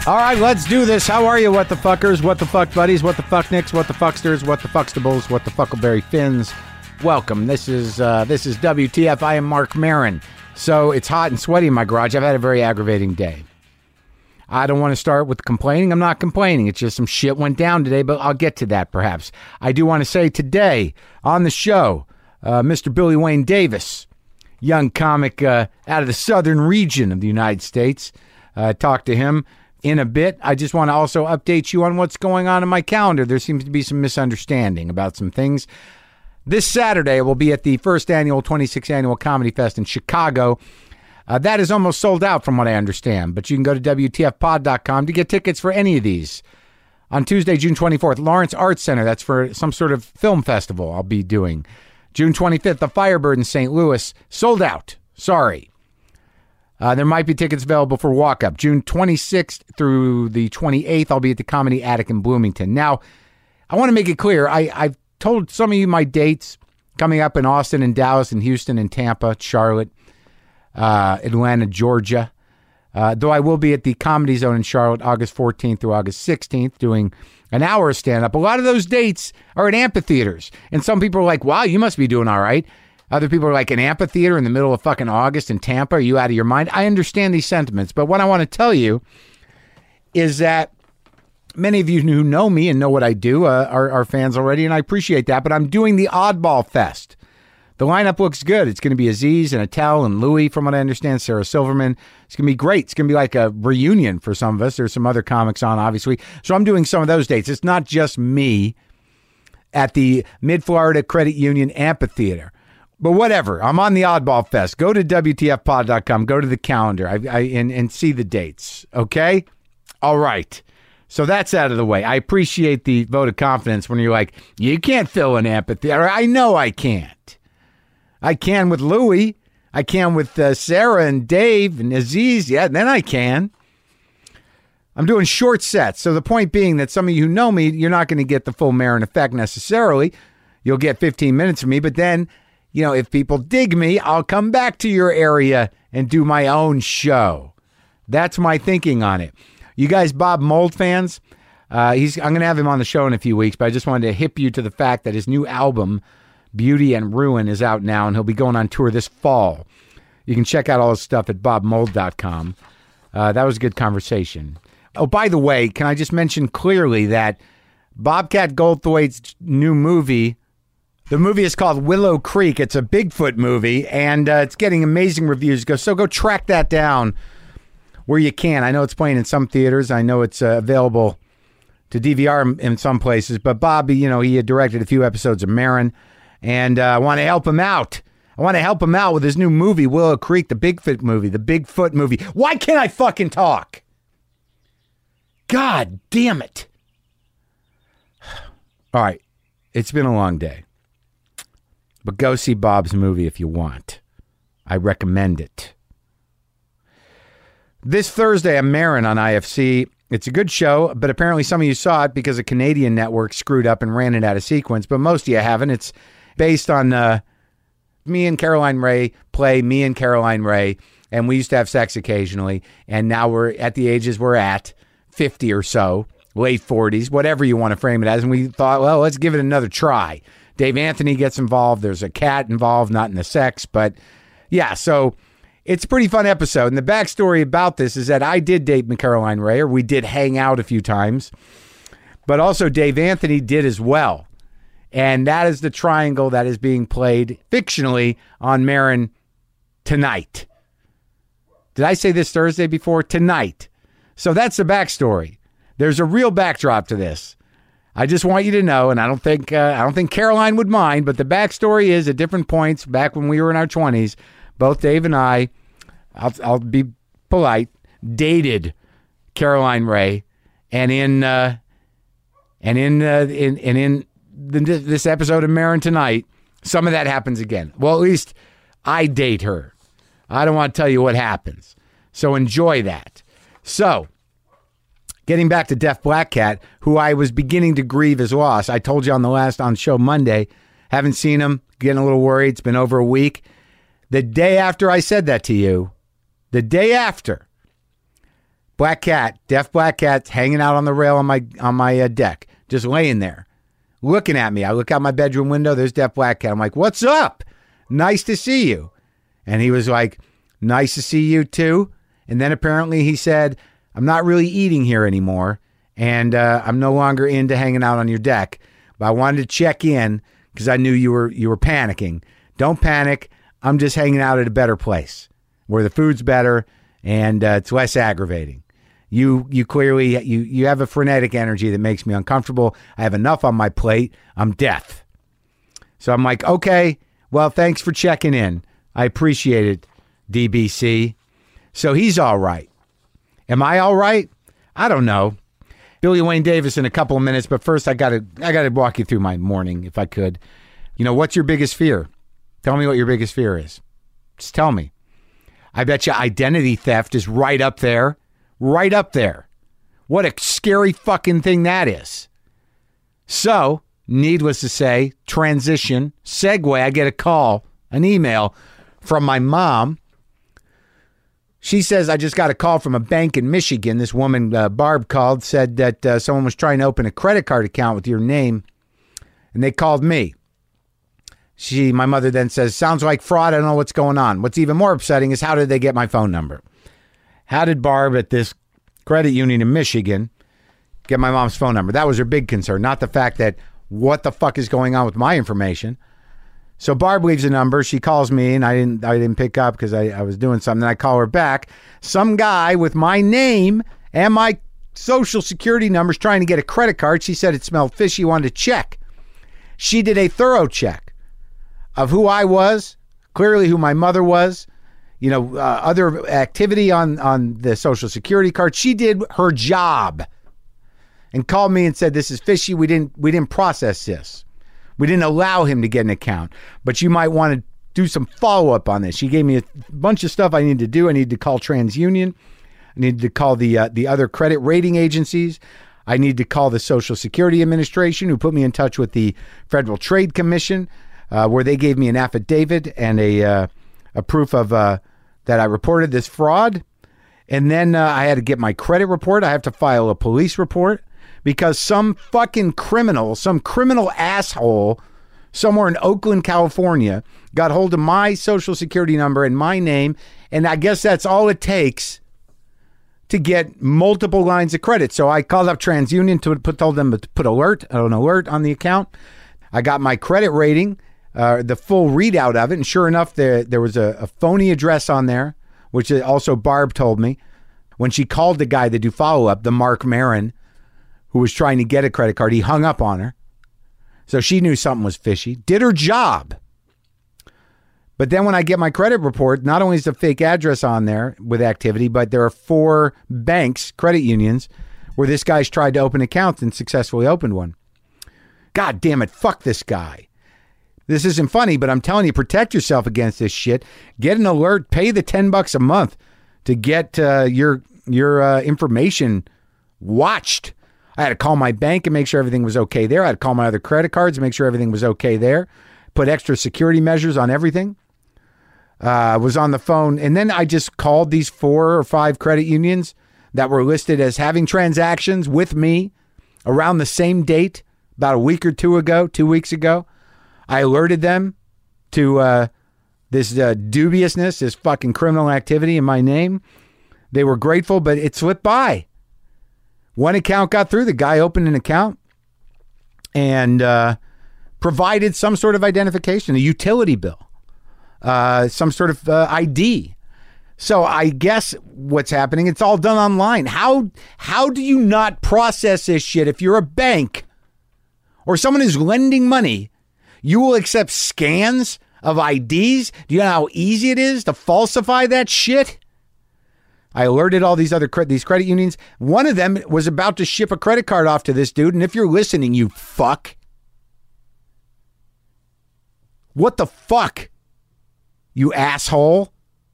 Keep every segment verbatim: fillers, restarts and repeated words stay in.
All right, let's do this. How are you, what the fuckers, what the fuck buddies, what the fuck nicks, what the fucksters, what the fuckstables, what the fuckleberry fins? Welcome. This is uh, this is W T F. I am Mark Maron. So it's hot and sweaty in my garage. I've had a very aggravating day. I don't want to start with complaining. I'm not complaining. It's just some shit went down today, but I'll get to that perhaps. I do want to say today on the show, uh, Mister Billy Wayne Davis, young comic uh, out of the southern region of the United States. Uh, talked to him in a bit. I just want to also update you on what's going on in my calendar. There seems to be some misunderstanding about some things. This Saturday, we'll be at the first annual twenty-sixth Annual Comedy Fest in Chicago. Uh, that is almost sold out from what I understand, but you can go to W T F pod dot com to get tickets for any of these. On Tuesday, June twenty-fourth, Lawrence Arts Center. That's for some sort of film festival I'll be doing. June twenty-fifth, the Firebird in Saint Louis. Sold out. Sorry. Uh, there might be tickets available for walk-up. June twenty-sixth through the twenty-eighth, I'll be at the Comedy Attic in Bloomington. Now, I want to make it clear, I, I've told some of you my dates coming up in Austin and Dallas and Houston and Tampa, Charlotte, uh, Atlanta, Georgia. Uh, though I will be at the Comedy Zone in Charlotte August fourteenth through August sixteenth doing an hour of stand-up. A lot of those dates are at amphitheaters. And some people are like, wow, you must be doing all right. Other people are like, an amphitheater in the middle of fucking August in Tampa? Are you out of your mind? I understand these sentiments. But what I want to tell you is that many of you who know me and know what I do uh, are, are fans already, and I appreciate that. But I'm doing the Oddball Fest. The lineup looks good. It's going to be Aziz and Attell and Louie, from what I understand, Sarah Silverman. It's going to be great. It's going to be like a reunion for some of us. There's some other comics on, obviously. So I'm doing some of those dates. It's not just me at the Mid-Florida Credit Union Amphitheater. But whatever, I'm on the Oddball Fest. Go to W T F pod dot com, go to the calendar I, I, and, and see the dates, okay? All right. So that's out of the way. I appreciate the vote of confidence when you're like, you can't fill an amphitheater. I know I can't. I can with Louie. I can with uh, Sarah and Dave and Aziz. Yeah, then I can. I'm doing short sets. So the point being that some of you who know me, you're not going to get the full Maron effect necessarily. You'll get fifteen minutes from me, but then, you know, if people dig me, I'll come back to your area and do my own show. That's my thinking on it. You guys, Bob Mould fans, uh, he's I'm going to have him on the show in a few weeks, but I just wanted to hip you to the fact that his new album, Beauty and Ruin, is out now, and he'll be going on tour this fall. You can check out all his stuff at bob mould dot com. Uh, that was a good conversation. Oh, by the way, can I just mention clearly that Bobcat Goldthwait's new movie, the movie is called Willow Creek. It's a Bigfoot movie, and uh, it's getting amazing reviews. Go So go track that down where you can. I know it's playing in some theaters. I know it's uh, available to D V R in, in some places. But Bobby, you know, he had directed a few episodes of Maron, and uh, I want to help him out. I want to help him out with his new movie, Willow Creek, the Bigfoot movie, the Bigfoot movie. Why can't I fucking talk? God damn it. All right. It's been a long day. But go see Bob's movie if you want. I recommend it. This Thursday, I'm Maron on I F C. It's a good show, but apparently some of you saw it because a Canadian network screwed up and ran it out of sequence, but most of you haven't. It's based on uh, me and Caroline Ray play me and Caroline Ray, and we used to have sex occasionally, and now we're at the ages we're at, fifty or so, late forties, whatever you want to frame it as, and we thought, well, let's give it another try. Dave Anthony gets involved. There's a cat involved, not in the sex, but yeah, so it's a pretty fun episode. And the backstory about this is that I did date Caroline Ray, or we did hang out a few times, but also Dave Anthony did as well. And that is the triangle that is being played fictionally on Maron tonight. Did I say this Thursday before? Tonight. So that's the backstory. There's a real backdrop to this. I just want you to know, and I don't think uh, I don't think Caroline would mind, but the backstory is at different points back when we were in our twenties, both Dave and I, I'll, I'll be polite, dated Caroline Ray, and in uh, and in uh, in and in the, this episode of Maron tonight, some of that happens again. Well, at least I date her. I don't want to tell you what happens, so enjoy that. So, getting back to Def Black Cat, who I was beginning to grieve his loss. I told you on the last on show Monday, haven't seen him, getting a little worried. It's been over a week. The day after I said that to you, the day after, Black cat, deaf black cat, hanging out on the rail on my on my uh, deck, just laying there, looking at me. I look out my bedroom window. There's deaf black cat. I'm like, "What's up? Nice to see you." And he was like, "Nice to see you too." And then apparently he said, "I'm not really eating here anymore, and uh, I'm no longer into hanging out on your deck. But I wanted to check in because I knew you were you were panicking. Don't panic. I'm just hanging out at a better place where the food's better and uh, it's less aggravating. You you clearly, you, you have a frenetic energy that makes me uncomfortable. I have enough on my plate. I'm deaf." So I'm like, okay, well, thanks for checking in. I appreciate it, D B C. So he's all right. Am I all right? I don't know. Billy Wayne Davis in a couple of minutes, but first I gotta I gotta walk you through my morning if I could. You know, what's your biggest fear? Tell me what your biggest fear is. Just tell me. I bet you identity theft is right up there. Right up there. What a scary fucking thing that is. So, needless to say, transition, segue, I get a call, an email from my mom. She says, "I just got a call from a bank in Michigan." This woman, uh, Barb, called, said that uh, someone was trying to open a credit card account with your name, and they called me. She, my mother then says, "Sounds like fraud. I don't know what's going on." What's even more upsetting is how did they get my phone number? How did Barb at this credit union in Michigan get my mom's phone number? That was her big concern, not the fact that what the fuck is going on with my information. So Barb leaves a number. She calls me, and I didn't I didn't pick up because I, I was doing something. Then I call her back. Some guy with my name and my social security numbers trying to get a credit card. She said it smelled fishy, wanted to check. She did a thorough check of who I was, clearly who my mother was, you know, uh, other activity on, on the social security card. She did her job and called me and said, "This is fishy. We didn't we didn't process this. We didn't allow him to get an account, but you might want to do some follow-up on this." She gave me a bunch of stuff I needed to do. I needed to call TransUnion. I needed to call the uh, the other credit rating agencies. I needed to call the Social Security Administration, who put me in touch with the Federal Trade Commission, uh, where they gave me an affidavit and a uh, a proof of uh, that I reported this fraud. And then uh, I had to get my credit report. I have to file a police report because some fucking criminal, some criminal asshole somewhere in Oakland, California, got hold of my social security number and my name. And I guess that's all it takes to get multiple lines of credit. So I called up TransUnion to put, told them to put alert, an alert on the account. I got my credit rating, uh, the full readout of it. And sure enough, there, there was a, a phony address on there, which also Barb told me when she called the guy to do follow-up, the Mark Marin, who was trying to get a credit card. He hung up on her. So she knew something was fishy, did her job. But then when I get my credit report, not only is the fake address on there with activity, but there are four banks, credit unions, where this guy's tried to open accounts and successfully opened one. God damn it, fuck this guy. This isn't funny, but I'm telling you, protect yourself against this shit. Get an alert, pay the ten bucks a month to get uh, your your uh, information watched. I had to call my bank and make sure everything was okay there. I had to call my other credit cards and make sure everything was okay there. Put extra security measures on everything. Uh, was on the phone. And then I just called these four or five credit unions that were listed as having transactions with me around the same date, about a week or two ago, two weeks ago. I alerted them to uh, this uh, dubiousness, this fucking criminal activity in my name. They were grateful, but it slipped by. One account got through. The guy opened an account and uh, provided some sort of identification, a utility bill, uh, some sort of uh, I D. So I guess what's happening, it's all done online. How how do you not process this shit if you're a bank or someone who's lending money? You will accept scans of I Ds? Do you know how easy it is to falsify that shit? I alerted all these other cre- these credit unions. One of them was about to ship a credit card off to this dude. And if you're listening, you fuck. What the fuck? You asshole.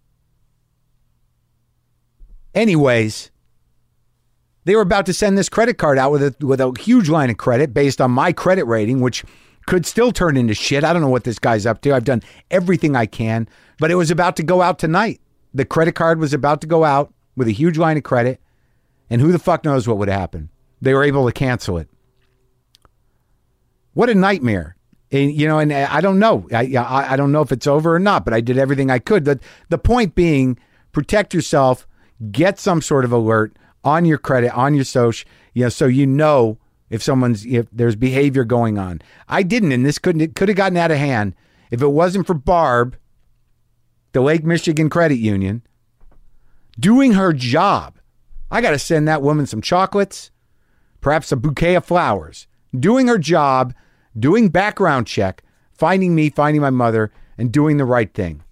Anyways, they were about to send this credit card out with a with a huge line of credit based on my credit rating, which could still turn into shit. I don't know what this guy's up to. I've done everything I can, but it was about to go out tonight. The credit card was about to go out with a huge line of credit, And who the fuck knows what would happen? They were able to cancel it. What a nightmare. And, you know, and I don't know. I, I I don't know if it's over or not, but I did everything I could. The, the point being, protect yourself, get some sort of alert on your credit, on your social, you know, so you know if someone's, if there's behavior going on. I didn't, and this couldn't, it could have gotten out of hand if it wasn't for Barb, the Lake Michigan Credit Union, doing her job. I got to send that woman some chocolates, perhaps a bouquet of flowers, doing her job, doing background check, finding me, finding my mother, and doing the right thing.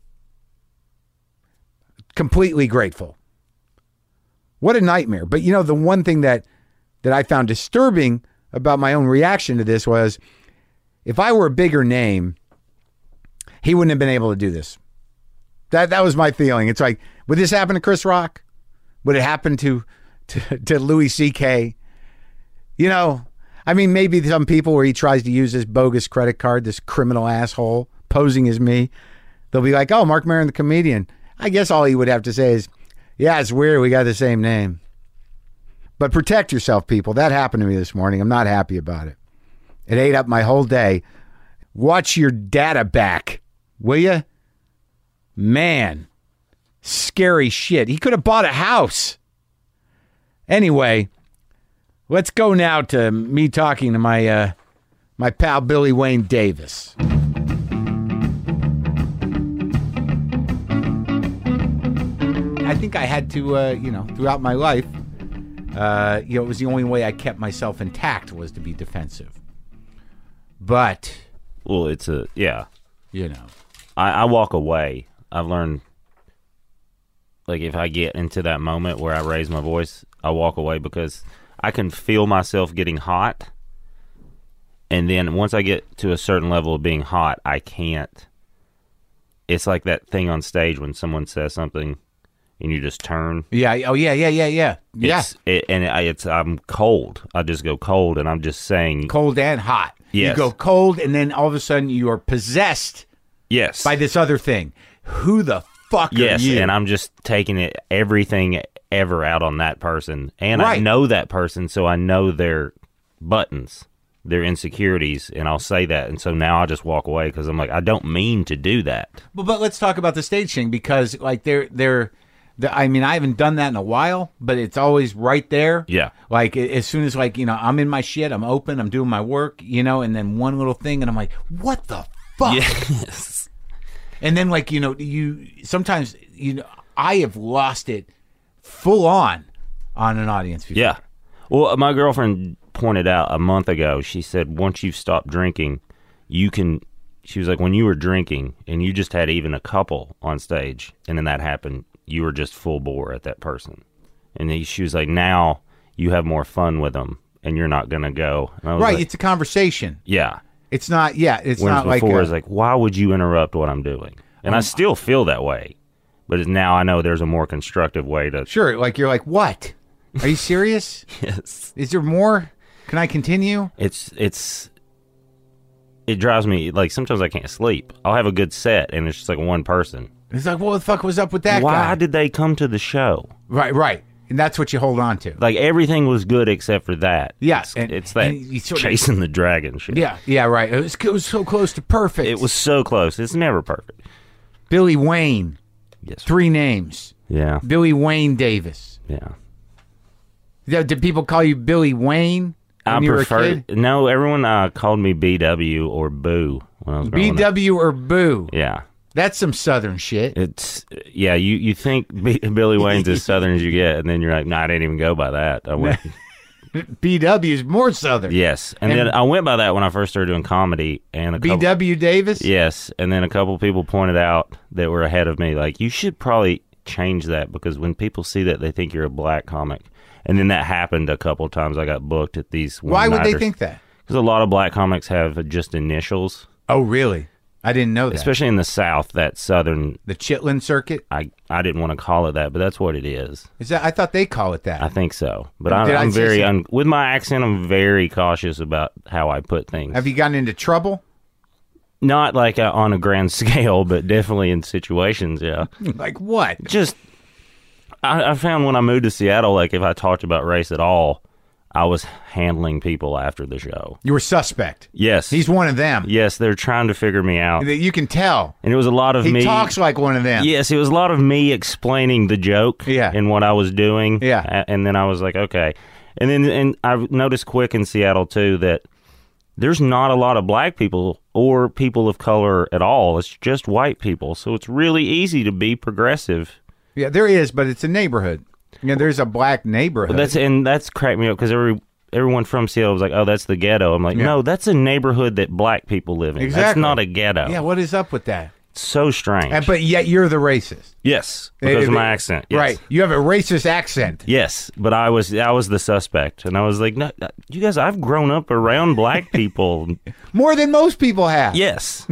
Completely grateful. What a nightmare. But you know, the one thing that, that I found disturbing about my own reaction to this was, if I were a bigger name, he wouldn't have been able to do this. That that was my feeling. It's like, would this happen to Chris Rock? Would it happen to to, to Louis C K? You know, I mean, maybe some people where he tries to use this bogus credit card, this criminal asshole posing as me, they'll be like, oh, Mark Maron, the comedian. I guess all he would have to say is, yeah, it's weird. We got the same name. But protect yourself, people. That happened to me this morning. I'm not happy about it. It ate up my whole day. Watch your data back, will you? Man, scary shit. He could have bought a house. Anyway, let's go now to me talking to my uh, my pal Billy Wayne Davis. I think I had to, uh, you know, throughout my life, uh, you know, it was the only way I kept myself intact was to be defensive. But, well, it's a, yeah. You know. I, I walk away. I've learned, like, if I get into that moment where I raise my voice, I walk away because I can feel myself getting hot. And then once I get to a certain level of being hot, I can't. It's like that thing on stage when someone says something and you just turn. Yeah. Oh, yeah, yeah, yeah, yeah. Yeah. It's, it, and it, it's I'm cold. I just go cold, and I'm just saying. Cold and hot. Yes. You go cold, and then all of a sudden you are possessed. Yes. By this other thing. Who the fuck yes, are you? Yes, and I'm just taking it, everything ever out on that person. And right. I know that person, so I know their buttons, their insecurities, and I'll say that. And so now I just walk away because I'm like, I don't mean to do that. Well, but let's talk about the stage thing, because like they're, they're, they're, I mean, I haven't done that in a while, but it's always right there. Yeah. Like as soon as like, you know, I'm in my shit, I'm open, I'm doing my work, you know, and then one little thing and I'm like, what the fuck? Yes. And then, like, you know, you sometimes, you know, I have lost it full on on an audience before. Yeah. Well, my girlfriend pointed out a month ago, she said, once you've stopped drinking, you can, she was like, when you were drinking and you just had even a couple on stage and then that happened, you were just full bore at that person. And he, she was like, now you have more fun with them and you're not going to go. And I was right. like, it's a conversation. Yeah. It's not, yeah, it's Whereas not like before, a, it's like, why would you interrupt what I'm doing? And um, I still feel that way, but it's, now I know there's a more constructive way to. Sure, like you're like, what? Are you serious? Yes. Is there more? Can I continue? It's it's. It drives me like sometimes I can't sleep. I'll have a good set and it's just like one person. It's like, what the fuck was up with that why guy? Why did they come to the show? Right, right. And that's what you hold on to. Like, everything was good except for that. Yes. Yeah, it's, it's that chasing of, the dragon shit. Yeah, yeah, right. It was, it was so close to perfect. It was so close. It's never perfect. Billy Wayne. Yes. Three names. Yeah. Billy Wayne Davis. Yeah. Did people call you Billy Wayne when I you prefer, were a kid? No, everyone uh, called me B W or Boo when I was growing B W up. Or Boo. Yeah. That's some Southern shit. It's yeah. You, you think B- Billy Wayne's as Southern as you get, and then you're like, no, nah, I didn't even go by that. I went B W is more Southern. Yes, and, and then I went by that when I first started doing comedy. And a B W couple, Davis. Yes, and then a couple people pointed out that were ahead of me, like, you should probably change that because when people see that, they think you're a black comic. And then that happened a couple of times. I got booked at these. Why would they think that? Because a lot of black comics have just initials. Oh, really? I didn't know that. Especially in the South, that Southern... The Chitlin Circuit? I, I didn't want to call it that, but that's what it is. Is that? I thought they call it that. I think so. But I, I'm very... Un, with my accent, I'm very cautious about how I put things. Have you gotten into trouble? Not like a, on a grand scale, but definitely in situations, yeah. Like what? Just... I, I found when I moved to Seattle, like if I talked about race at all, I was handling people after the show. You were suspect. Yes. He's one of them. Yes, they're trying to figure me out. You can tell. And it was a lot of he me. He talks like one of them. Yes, it was a lot of me explaining the joke yeah. and what I was doing. Yeah. And then I was like, okay. And then and I've noticed quick in Seattle, too, that there's not a lot of black people or people of color at all. It's just white people. So it's really easy to be progressive. Yeah, there is, but it's a neighborhood. You know, there's a black neighborhood. That's and that's cracked me up because every everyone from Seattle was like, "Oh, that's the ghetto." I'm like, yeah. "No, that's a neighborhood that black people live in. Exactly. That's not a ghetto." Yeah, what is up with that? It's so strange. And, but yet you're the racist. Yes, because it, of my accent. Yes. Right, you have a racist accent. Yes, but I was I was the suspect, and I was like, "No, you guys, I've grown up around black people more than most people have." Yes.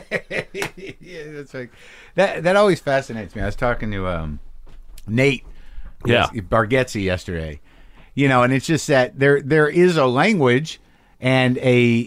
Yeah, that's like that. That always fascinates me. I was talking to um, Nate. Yeah. Bargatze yesterday, you know, and it's just that there there is a language and a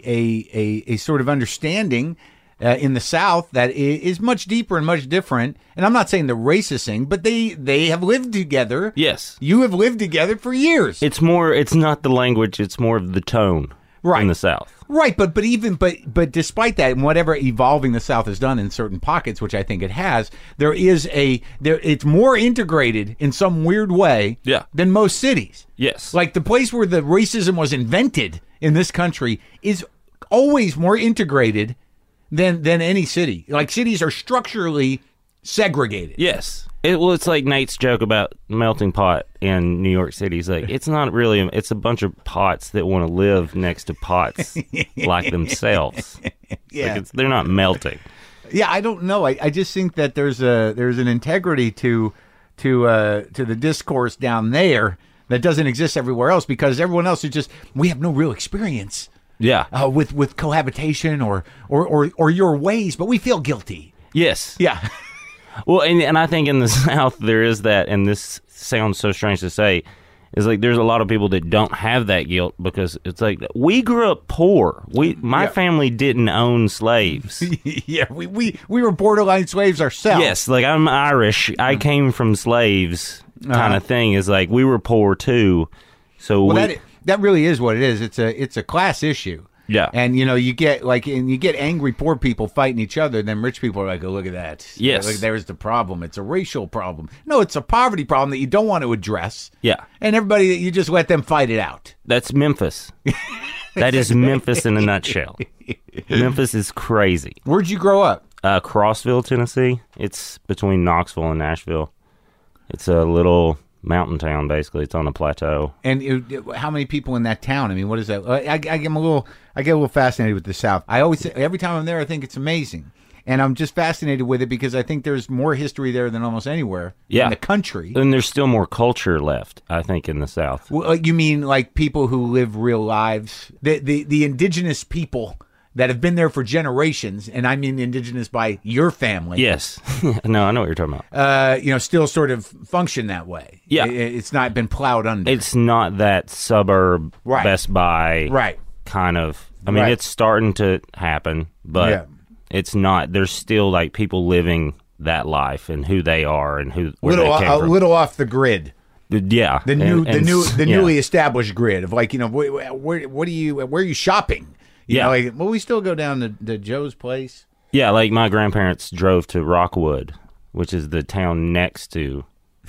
a a, a sort of understanding uh, in the South that is much deeper and much different. And I'm not saying the racist thing, but they they have lived together. Yes, you have lived together for years. It's more. It's not the language. It's more of the tone. Right. In the South. Right, but but even but but despite that, and whatever evolving the South has done in certain pockets, which I think it has, there is a there it's more integrated in some weird way yeah. than most cities. Yes. Like the place where the racism was invented in this country is always more integrated than than any city. Like cities are structurally segregated. Yes. It, well, it's like Nate's joke about melting pot in New York City. He's like, it's not really, it's a bunch of pots that want to live next to pots like themselves. Yeah. Like it's, they're not melting. Yeah, I don't know. I, I just think that there's a there's an integrity to to uh, to the discourse down there that doesn't exist everywhere else because everyone else is just, we have no real experience. Yeah. Uh, with with cohabitation or, or or or your ways, but we feel guilty. Yes. Yeah. Well, and, and I think in the South there is that, and this sounds so strange to say, is like there's a lot of people that don't have that guilt because it's like we grew up poor. We my yeah. family didn't own slaves. Yeah, we, we we were borderline slaves ourselves. Yes, like I'm Irish. I came from slaves, kind Uh-huh. of thing. Is like we were poor too. So Well, we, that that really is what it is. It's a it's a class issue. Yeah. And, you know, you get, like, and you get angry poor people fighting each other, then rich people are like, oh, look at that. Yes. Look, there's the problem. It's a racial problem. No, it's a poverty problem that you don't want to address. Yeah. And everybody, you just let them fight it out. That's Memphis. That is Memphis in a nutshell. Memphis is crazy. Where'd you grow up? Uh, Crossville, Tennessee. It's between Knoxville and Nashville. It's a little mountain town, basically. It's on a plateau. And it, how many people in that town? I mean, what is that? I, I, I'm a little, I get a little fascinated with the South. I always, every time I'm there, I think it's amazing. And I'm just fascinated with it because I think there's more history there than almost anywhere Yeah. in the country. And there's still more culture left, I think, in the South. Well, you mean like people who live real lives? The, the the indigenous people that have been there for generations, and I mean indigenous by your family. Yes. No, I know what you're talking about. Uh, you know, still sort of function that way. Yeah. It, it's not been plowed under. It's not that suburb Right. Best Buy right. kind of. I mean, Right. it's starting to happen, but Yeah. it's not. There's still like people living that life and who they are and who where Little they came a from. little off the grid. Yeah, The new And- the and new s- the yeah. newly established grid of like, you know, where, where what are you where are you shopping? You Yeah. know, like, well, we still go down to, to Joe's place. Yeah, like my grandparents drove to Rockwood, which is the town next to,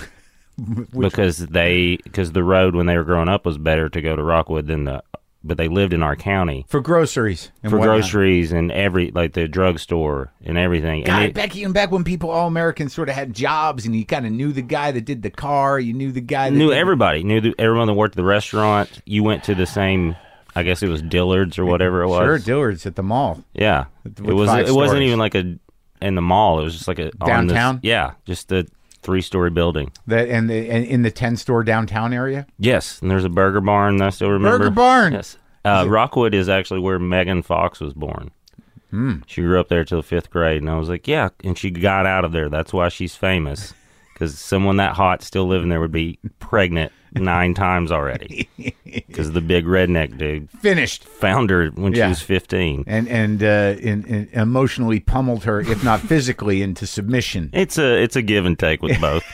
because they because the road when they were growing up was better to go to Rockwood than the, but they lived in our county For groceries. And for whatnot. groceries and every like the drugstore and everything. God, and it- back even back when people, all Americans, sort of had jobs, and you kind of knew the guy that did the car, you knew the guy that knew did everybody, knew the, everyone that worked at the restaurant. You went to the same, I guess it was Dillard's or whatever it was. Sure, Dillard's at the mall. Yeah, With it was. five It wasn't stories. even like a in the mall. It was just like a on this- Downtown? yeah, just a three-story building. That and the and in the ten store downtown area. Yes, and there's a Burger Barn that I still remember. Burger Barn. Yes, uh, Rockwood is actually where Megan Fox was born. Hmm. She grew up there till fifth grade, and I was like, yeah, and she got out of there. That's why she's famous, because someone that hot still living there would be pregnant nine times already, because the big redneck dude Finished found her when Yeah. she was fifteen. and and uh, in, in emotionally pummeled her, if not physically, into submission. It's a it's a give and take with both.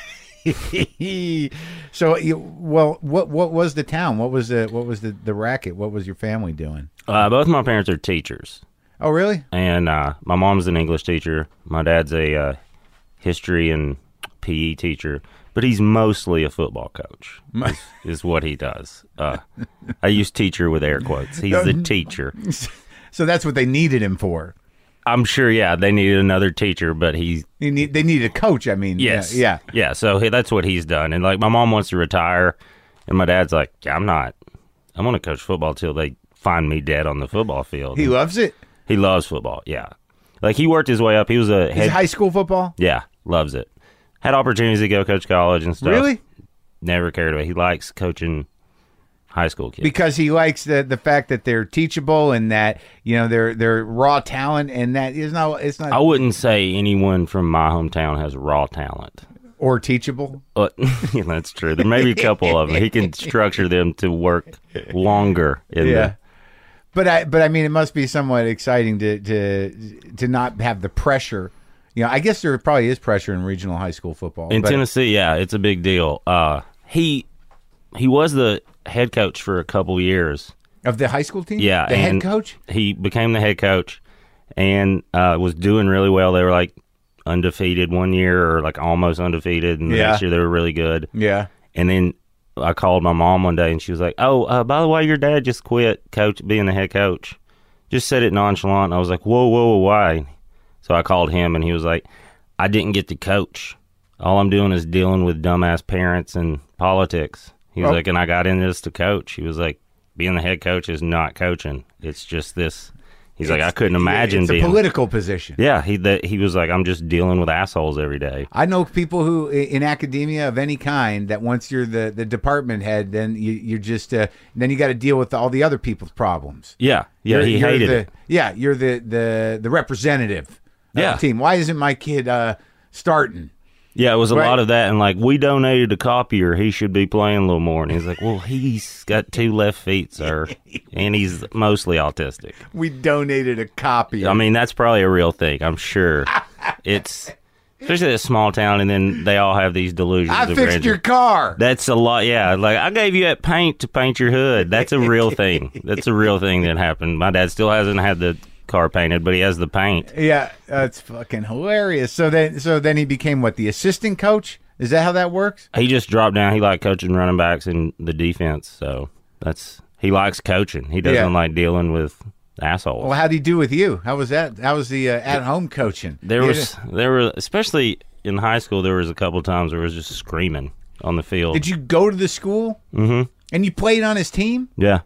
So, you, well, what what was the town? What was the what was the, the racket? What was your family doing? Uh, both my parents are teachers. Oh, really? And uh, my mom's an English teacher. My dad's a uh, history and P E teacher, but he's mostly a football coach, is, is what he does. Uh, I use teacher with air quotes. He's the teacher. So that's what they needed him for. I'm sure, yeah, they needed another teacher, but he... They, need, they needed a coach, I mean. Yes. Yeah. Yeah, so he, that's what he's done. And, like, my mom wants to retire, and my dad's like, yeah, I'm not. I'm going to coach football till they find me dead on the football field. He and loves it? He loves football, yeah. Like, he worked his way up. He was a head... Is it high school football? Yeah, loves it. Had opportunities to go coach college and stuff. Really? Never cared about it. He likes coaching high school kids. Because he likes the the fact that they're teachable and that, you know, they're they're raw talent, and that is not it's not I wouldn't say anyone from my hometown has raw talent. Or teachable. But yeah, that's true. There may be a couple of them. He can structure them to work longer. In Yeah. the, But I but I mean, it must be somewhat exciting to to to not have the pressure. You know, I guess there probably is pressure in regional high school football. in but, Tennessee, yeah, it's a big deal. Uh, he he was the head coach for a couple years. Of the high school team? Yeah, The head and coach? He became the head coach and uh, was doing really well. They were like undefeated one year, or like almost undefeated, and the Yeah. next year they were really good. Yeah. And then I called my mom one day, and she was like, "Oh, uh, by the way, your dad just quit coach being the head coach." Just said it nonchalant. And I was like, "Whoa, whoa, whoa, why?" So I called him, and he was like, "I didn't get to coach. All I'm doing is dealing with dumbass parents and politics." He was Oh. like, "And I got into this to coach." He was like, "Being the head coach is not coaching. It's just this." He's like, "I couldn't imagine It's a being." political position. Yeah, he that he was like, "I'm just dealing with assholes every day." I know people who i- in academia of any kind that once you're the, the department head, then you you're just uh, then you got to deal with all the other people's problems. Yeah, yeah, You're- he you're hated the, it. Yeah, you're the the the representative of Yeah. the team. Why isn't my kid uh, starting? Yeah, it was a Right. lot of that, and like, we donated a copier. He should be playing a little more. And he's like, "Well, he's got two left feet, sir, and he's mostly autistic." We donated a copy. I mean, that's probably a real thing. I'm sure it's especially a small town, and then they all have these delusions. I of fixed grandeur. your car. That's a lot. Yeah, like, I gave you that paint to paint your hood. That's a real thing. That's a real thing that happened. My dad still hasn't had the car painted, but he has the paint. Yeah, that's fucking hilarious. So then, so then he became what, the assistant coach? Is that how that works? He just dropped down. He liked coaching running backs in the defense, so that's he likes coaching. He doesn't Yeah. like dealing with assholes. Well, how'd he do with you? How was that? How was the uh, at-home coaching? There You was there were especially in high school. There was a couple times where it was just screaming on the field. Did you go to the school? Mm-hmm. And you played on his team? Yeah,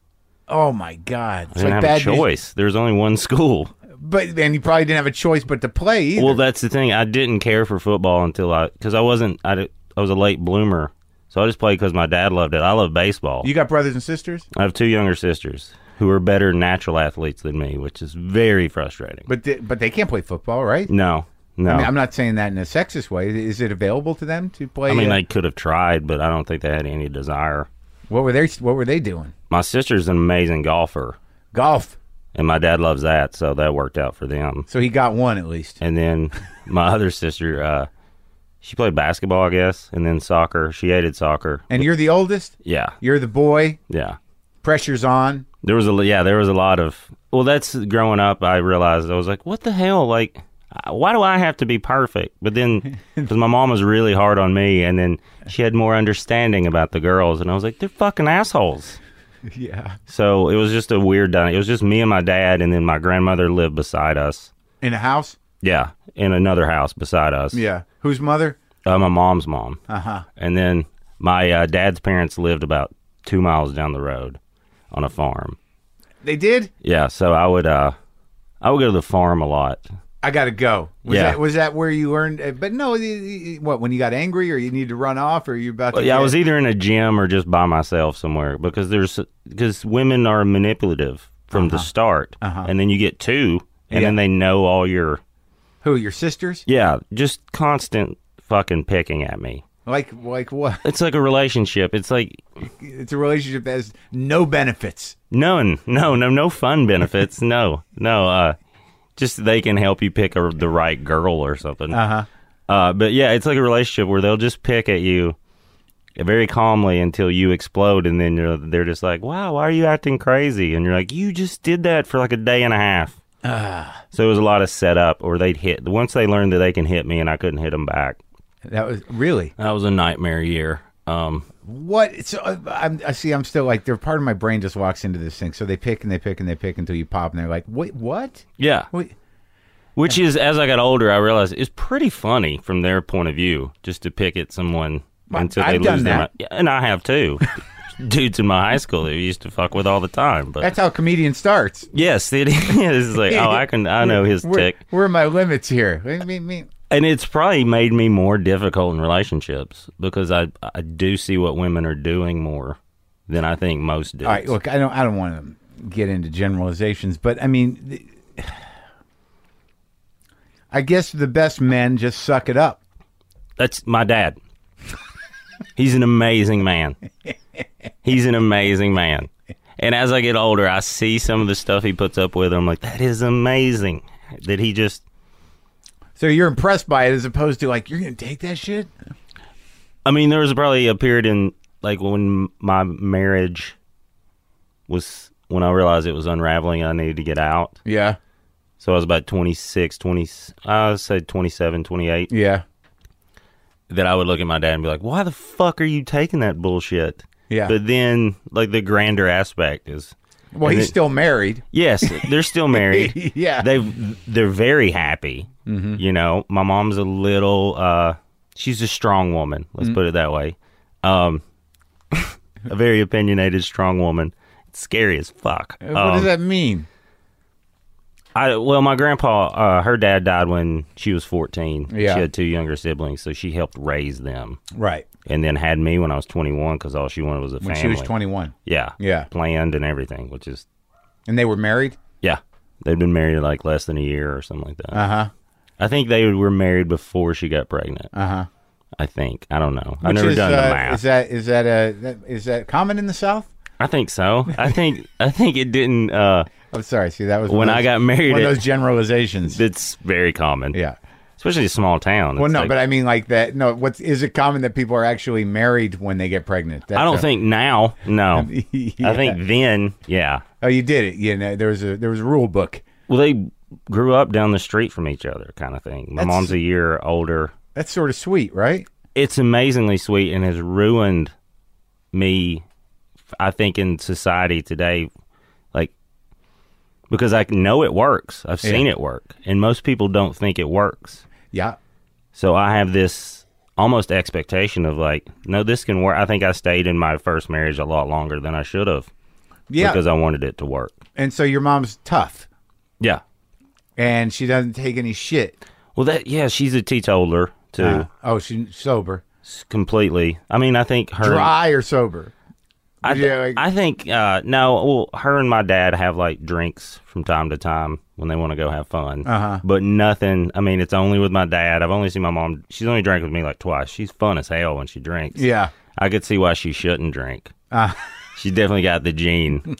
Oh my God! I didn't have a choice. There was only one school. But and you probably didn't have a choice but to play either. Well, that's the thing. I didn't care for football until I because I wasn't. I, di- I was a late bloomer, so I just played because my dad loved it. I love baseball. You got brothers and sisters? I have two younger sisters who are better natural athletes than me, which is very frustrating. But they, but they can't play football, right? No, no. I mean, I'm not saying that in a sexist way. Is it available to them to play? I mean, uh, they could have tried, but I don't think they had any desire. what were they? What were they doing? My sister's an amazing golfer, Golf. and my dad loves that, so that worked out for them. So he got one at least. And then my other sister, uh, she played basketball, I guess, and then soccer. She hated soccer. And you're the oldest. Yeah, You're the boy. yeah. Pressure's on. There was a yeah, there was a lot of. Well, that's growing up. I realized I was like, what the hell? Like, why do I have to be perfect? But then, because my mom was really hard on me, and then she had more understanding about the girls, and I was like, they're fucking assholes. Yeah. So it was just a weird dynamic. It was just me and my dad, and then my grandmother lived beside us. In a house. Yeah, in another house beside us. Yeah. Whose mother? Uh, my mom's mom. Uh huh. And then my uh, dad's parents lived about two miles down the road on a farm. They did. Yeah, so I would uh, I would go to the farm a lot. I got to go. Was Yeah. That, was that where you earned? uh, But no. y- y- What, when you got angry, or you need to run off, or you about to? Well, yeah, I get- was either in a gym or just by myself somewhere because there's because women are manipulative from the start, Uh-huh. and then you get two, and Yeah. then they know all your Who? Your sisters? yeah, just constant fucking picking at me. Like like what? It's like a relationship. It's like It's a relationship that has no benefits. none, no, no, no fun benefits. no, no, uh, just they can help you pick a, the right girl or something. Uh huh. Uh, but yeah, it's like a relationship where they'll just pick at you very calmly until you explode, and then you're, they're just like, wow, why are you acting crazy? And you're like, you just did that for like a day and a half. Ah. So it was a lot of setup, or they'd hit. Once they learned that they can hit me and I couldn't hit them back. That was really That was a nightmare year. Um, what? So uh, I'm, I see. I'm still like, they're part of my brain just walks into this thing. So they pick and they pick and they pick until you pop, and they're like, wait, what? yeah. Wait. Which is, as I got older, I realized it's pretty funny from their point of view, just to pick at someone Well, until I've they done lose that. their mind. Yeah, and I have too. Dudes in my high school that we used to fuck with all the time. But That's how a comedian starts. yes, it is. It's like, oh, I can, I know his Where, tick. where are my limits here? Me, me, me. And it's probably made me more difficult in relationships because I I do see what women are doing more than I think most do. All right, look, I don't, I don't want to get into generalizations, but I mean, the, I guess the best men just suck it up. That's my dad. He's an amazing man. He's an amazing man. And as I get older, I see some of the stuff he puts up with. I'm like, that is amazing. That he just... So you're impressed by it as opposed to like, you're going to take that shit? I mean, there was probably a period in, like, when my marriage was... When I realized it was unraveling, I needed to get out. Yeah. So I was about twenty-six, twenty... I would say twenty-seven, twenty-eight. Yeah. That I would look at my dad and be like, why the fuck are you taking that bullshit? Yeah. But then, like, the grander aspect is... Well, and he's it- still married. Yes, they're still married. Yeah. They've, they're very happy. Mm-hmm. You know, my mom's a little... Uh, she's a strong woman, let's Mm-hmm. put it that way. Um, a very opinionated, strong woman. It's scary as fuck. What Um, does that mean? I well, my grandpa, uh, her dad died when she was fourteen. Yeah. She had two younger siblings, so she helped raise them, Right. and then had me when I was twenty-one because all she wanted was a When family. she was twenty-one. Yeah, Yeah. planned and everything, which is And they were married? yeah. They've been married like less than a year or something like that. Uh-huh. I think they were married before she got pregnant. Uh-huh. I think I don't know. I've Which never is, done uh, the math. Is that is that a that, is that common in the South? I think so. I think I think it didn't. Uh, I'm sorry. See, that was When one of I those- got married, One of it- those generalizations. it's very common. Yeah. especially a small town. Well, It's no, like- but I mean, like that. No, what's is it common that people are actually married when they get pregnant? That's I don't a- think now. No, Yeah. I think then. Yeah. Oh, you did it. You know, there was a there was a rule book. Well, they grew up down the street from each other, kind of thing. My That's- mom's a year older. That's sort of sweet, right? It's amazingly sweet and has ruined me, I think, in society today. Like, because I know it works. I've seen Yeah. it work. And most people don't think it works. Yeah. So I have this almost expectation of like, no, this can work. I think I stayed in my first marriage a lot longer than I should have. Yeah. Because I wanted it to work. And so your mom's tough, Yeah. and she doesn't take any shit. Well, that, yeah, she's a teetotaler too. Uh, oh, she's sober, S- Completely. I mean, I think her. dry or sober. I, th- Yeah, like- I think uh, no. Well, her and my dad have like drinks from time to time when they want to go have fun. Uh-huh. But nothing. I mean, it's only with my dad. I've only seen my mom. She's only drank with me like twice. She's fun as hell when she drinks. Yeah. I could see why she shouldn't drink. Uh, She's definitely got the gene.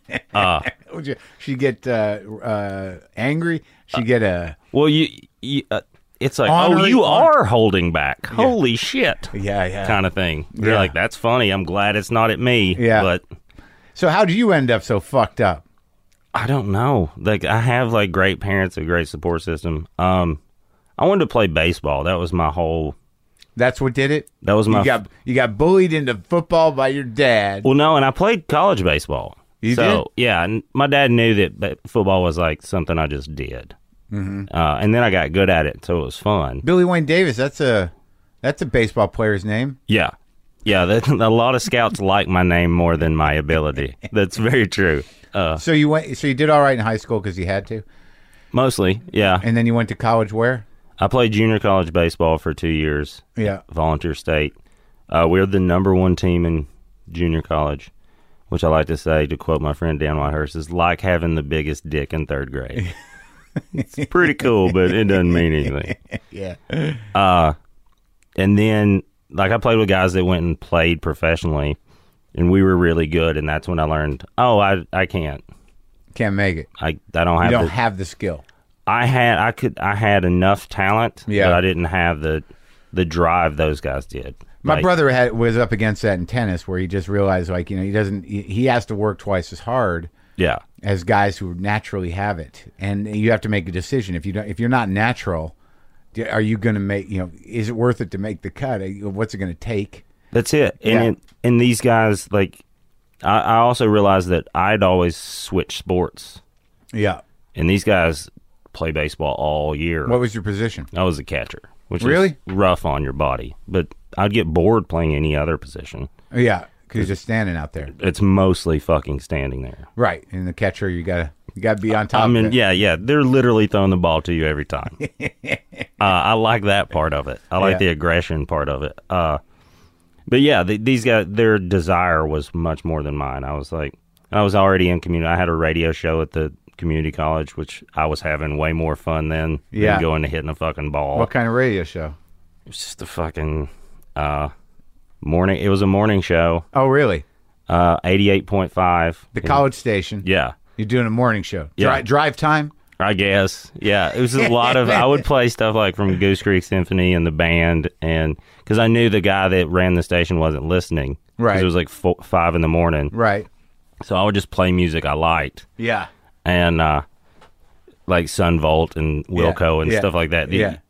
uh, would you- she get uh, uh, angry. She get a well, you. you uh, it's like, Honor- oh, you hon- are holding back. Holy shit. yeah, yeah. Kind of thing. You're Yeah. like, that's funny. I'm glad it's not at me. Yeah. But So how do you end up so fucked up? I don't know. Like, I have like great parents, a great support system. Um, I wanted to play baseball. That was my whole. That's what did it. That was my. You got you got bullied into football by your dad. well, no, and I played college baseball. You so, yeah, and my dad knew that ba- football was like something I just did. Mm-hmm. Uh, and then I got good at it, so it was fun. Billy Wayne Davis. That's a that's a baseball player's name. Yeah. Yeah, that, a lot of scouts like my name more than my ability. That's very true. Uh, So you went. So you did all right in high school because you had to, mostly, yeah. and then you went to college. Where? I played junior college baseball for two years. Yeah. Volunteer state. Uh, we're the number one team in junior college, which I like to say, to quote my friend Dan Whitehurst, is like having the biggest dick in third grade. It's pretty cool, but it doesn't mean anything. Yeah. Uh, and then, like, I played with guys that went and played professionally, and we were really good, and that's when I learned, oh, I I can't. Can't make it. I, I don't You have don't the, have the skill. I had I could I had enough talent, Yeah. but I didn't have the the drive those guys did. My Like, brother had was up against that in tennis, where he just realized, like, you know, he doesn't. He, he has to work twice as hard yeah, as guys who naturally have it, and you have to make a decision. If you don't, if you're not natural, do- are you going to make? You know, is it worth it to make the cut? What's it going to take? that's it. And Yeah. it, and these guys, like, I, I also realized that I'd always switch sports, Yeah. and these guys play baseball all year. What was your position? I was a catcher, which Really? is rough on your body, but I'd get bored playing any other position. Yeah, because you're just standing out there, It's mostly fucking standing there. right? And the catcher, you gotta you gotta be on top. I mean, of it. yeah, yeah, they're literally throwing the ball to you every time. uh, I like that part of it. I like Yeah. the aggression part of it. Uh, but yeah, the, these guys, their desire was much more than mine. I was like, I was already in community. I had a radio show at the community college, which I was having way more fun than, Yeah. than going to hitting a fucking ball. What kind of radio show? It was just a fucking uh, morning. It was a morning show, Oh, really? uh, eighty-eight point five. The college station. Yeah. You're doing a morning show. Yeah. Dri- drive time. I guess. Yeah. It was a lot of, I would play stuff like from Goose Creek Symphony and the band. And because I knew the guy that ran the station wasn't listening. 'Cause Right. It was like four, five in the morning. Right. So I would just play music I liked. Yeah. And, uh, like Sun Volt and Wilco and Yeah. stuff like that. Yeah.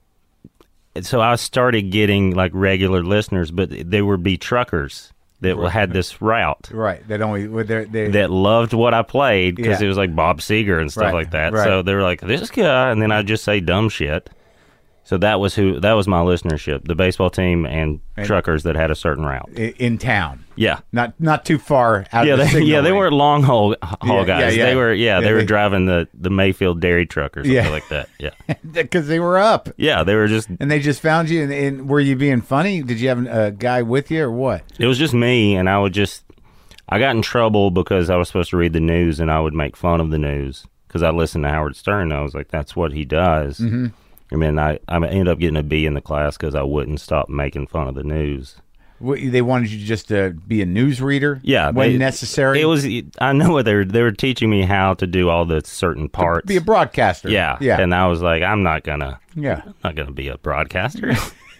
And so I started getting like regular listeners, but they would be truckers that had this route. Right. That only they they That loved what I played because Yeah. it was like Bob Seger and stuff Right, like that. right. So they were like, this guy, and then I'd just say dumb shit. So that was who that was my listenership, the baseball team and, And- truckers that had a certain route. i- in town. Yeah. Not not too far out. Yeah, of the they, signal yeah, they lane. weren't long haul, haul Yeah, guys. yeah, yeah. They were, yeah, Yeah, they were they- driving the, the Mayfield dairy truck or something Yeah. like that. Yeah, because they were up yeah, they were just. and they just found you. And, and were you being funny? Did you have a guy with you or what? It was just me, and I would just. I got in trouble because I was supposed to read the news, and I would make fun of the news because I listened to Howard Stern. And I was like, "That's what he does." Mm-hmm. I mean, I I ended up getting a B in the class because I wouldn't stop making fun of the news. What, they wanted you just to be a news reader. Yeah, when they- necessary. It was. I know what they were. They were teaching me how to do all the certain parts. be a broadcaster. yeah, yeah, And I was like, I'm not gonna. yeah. I'm not gonna be a broadcaster.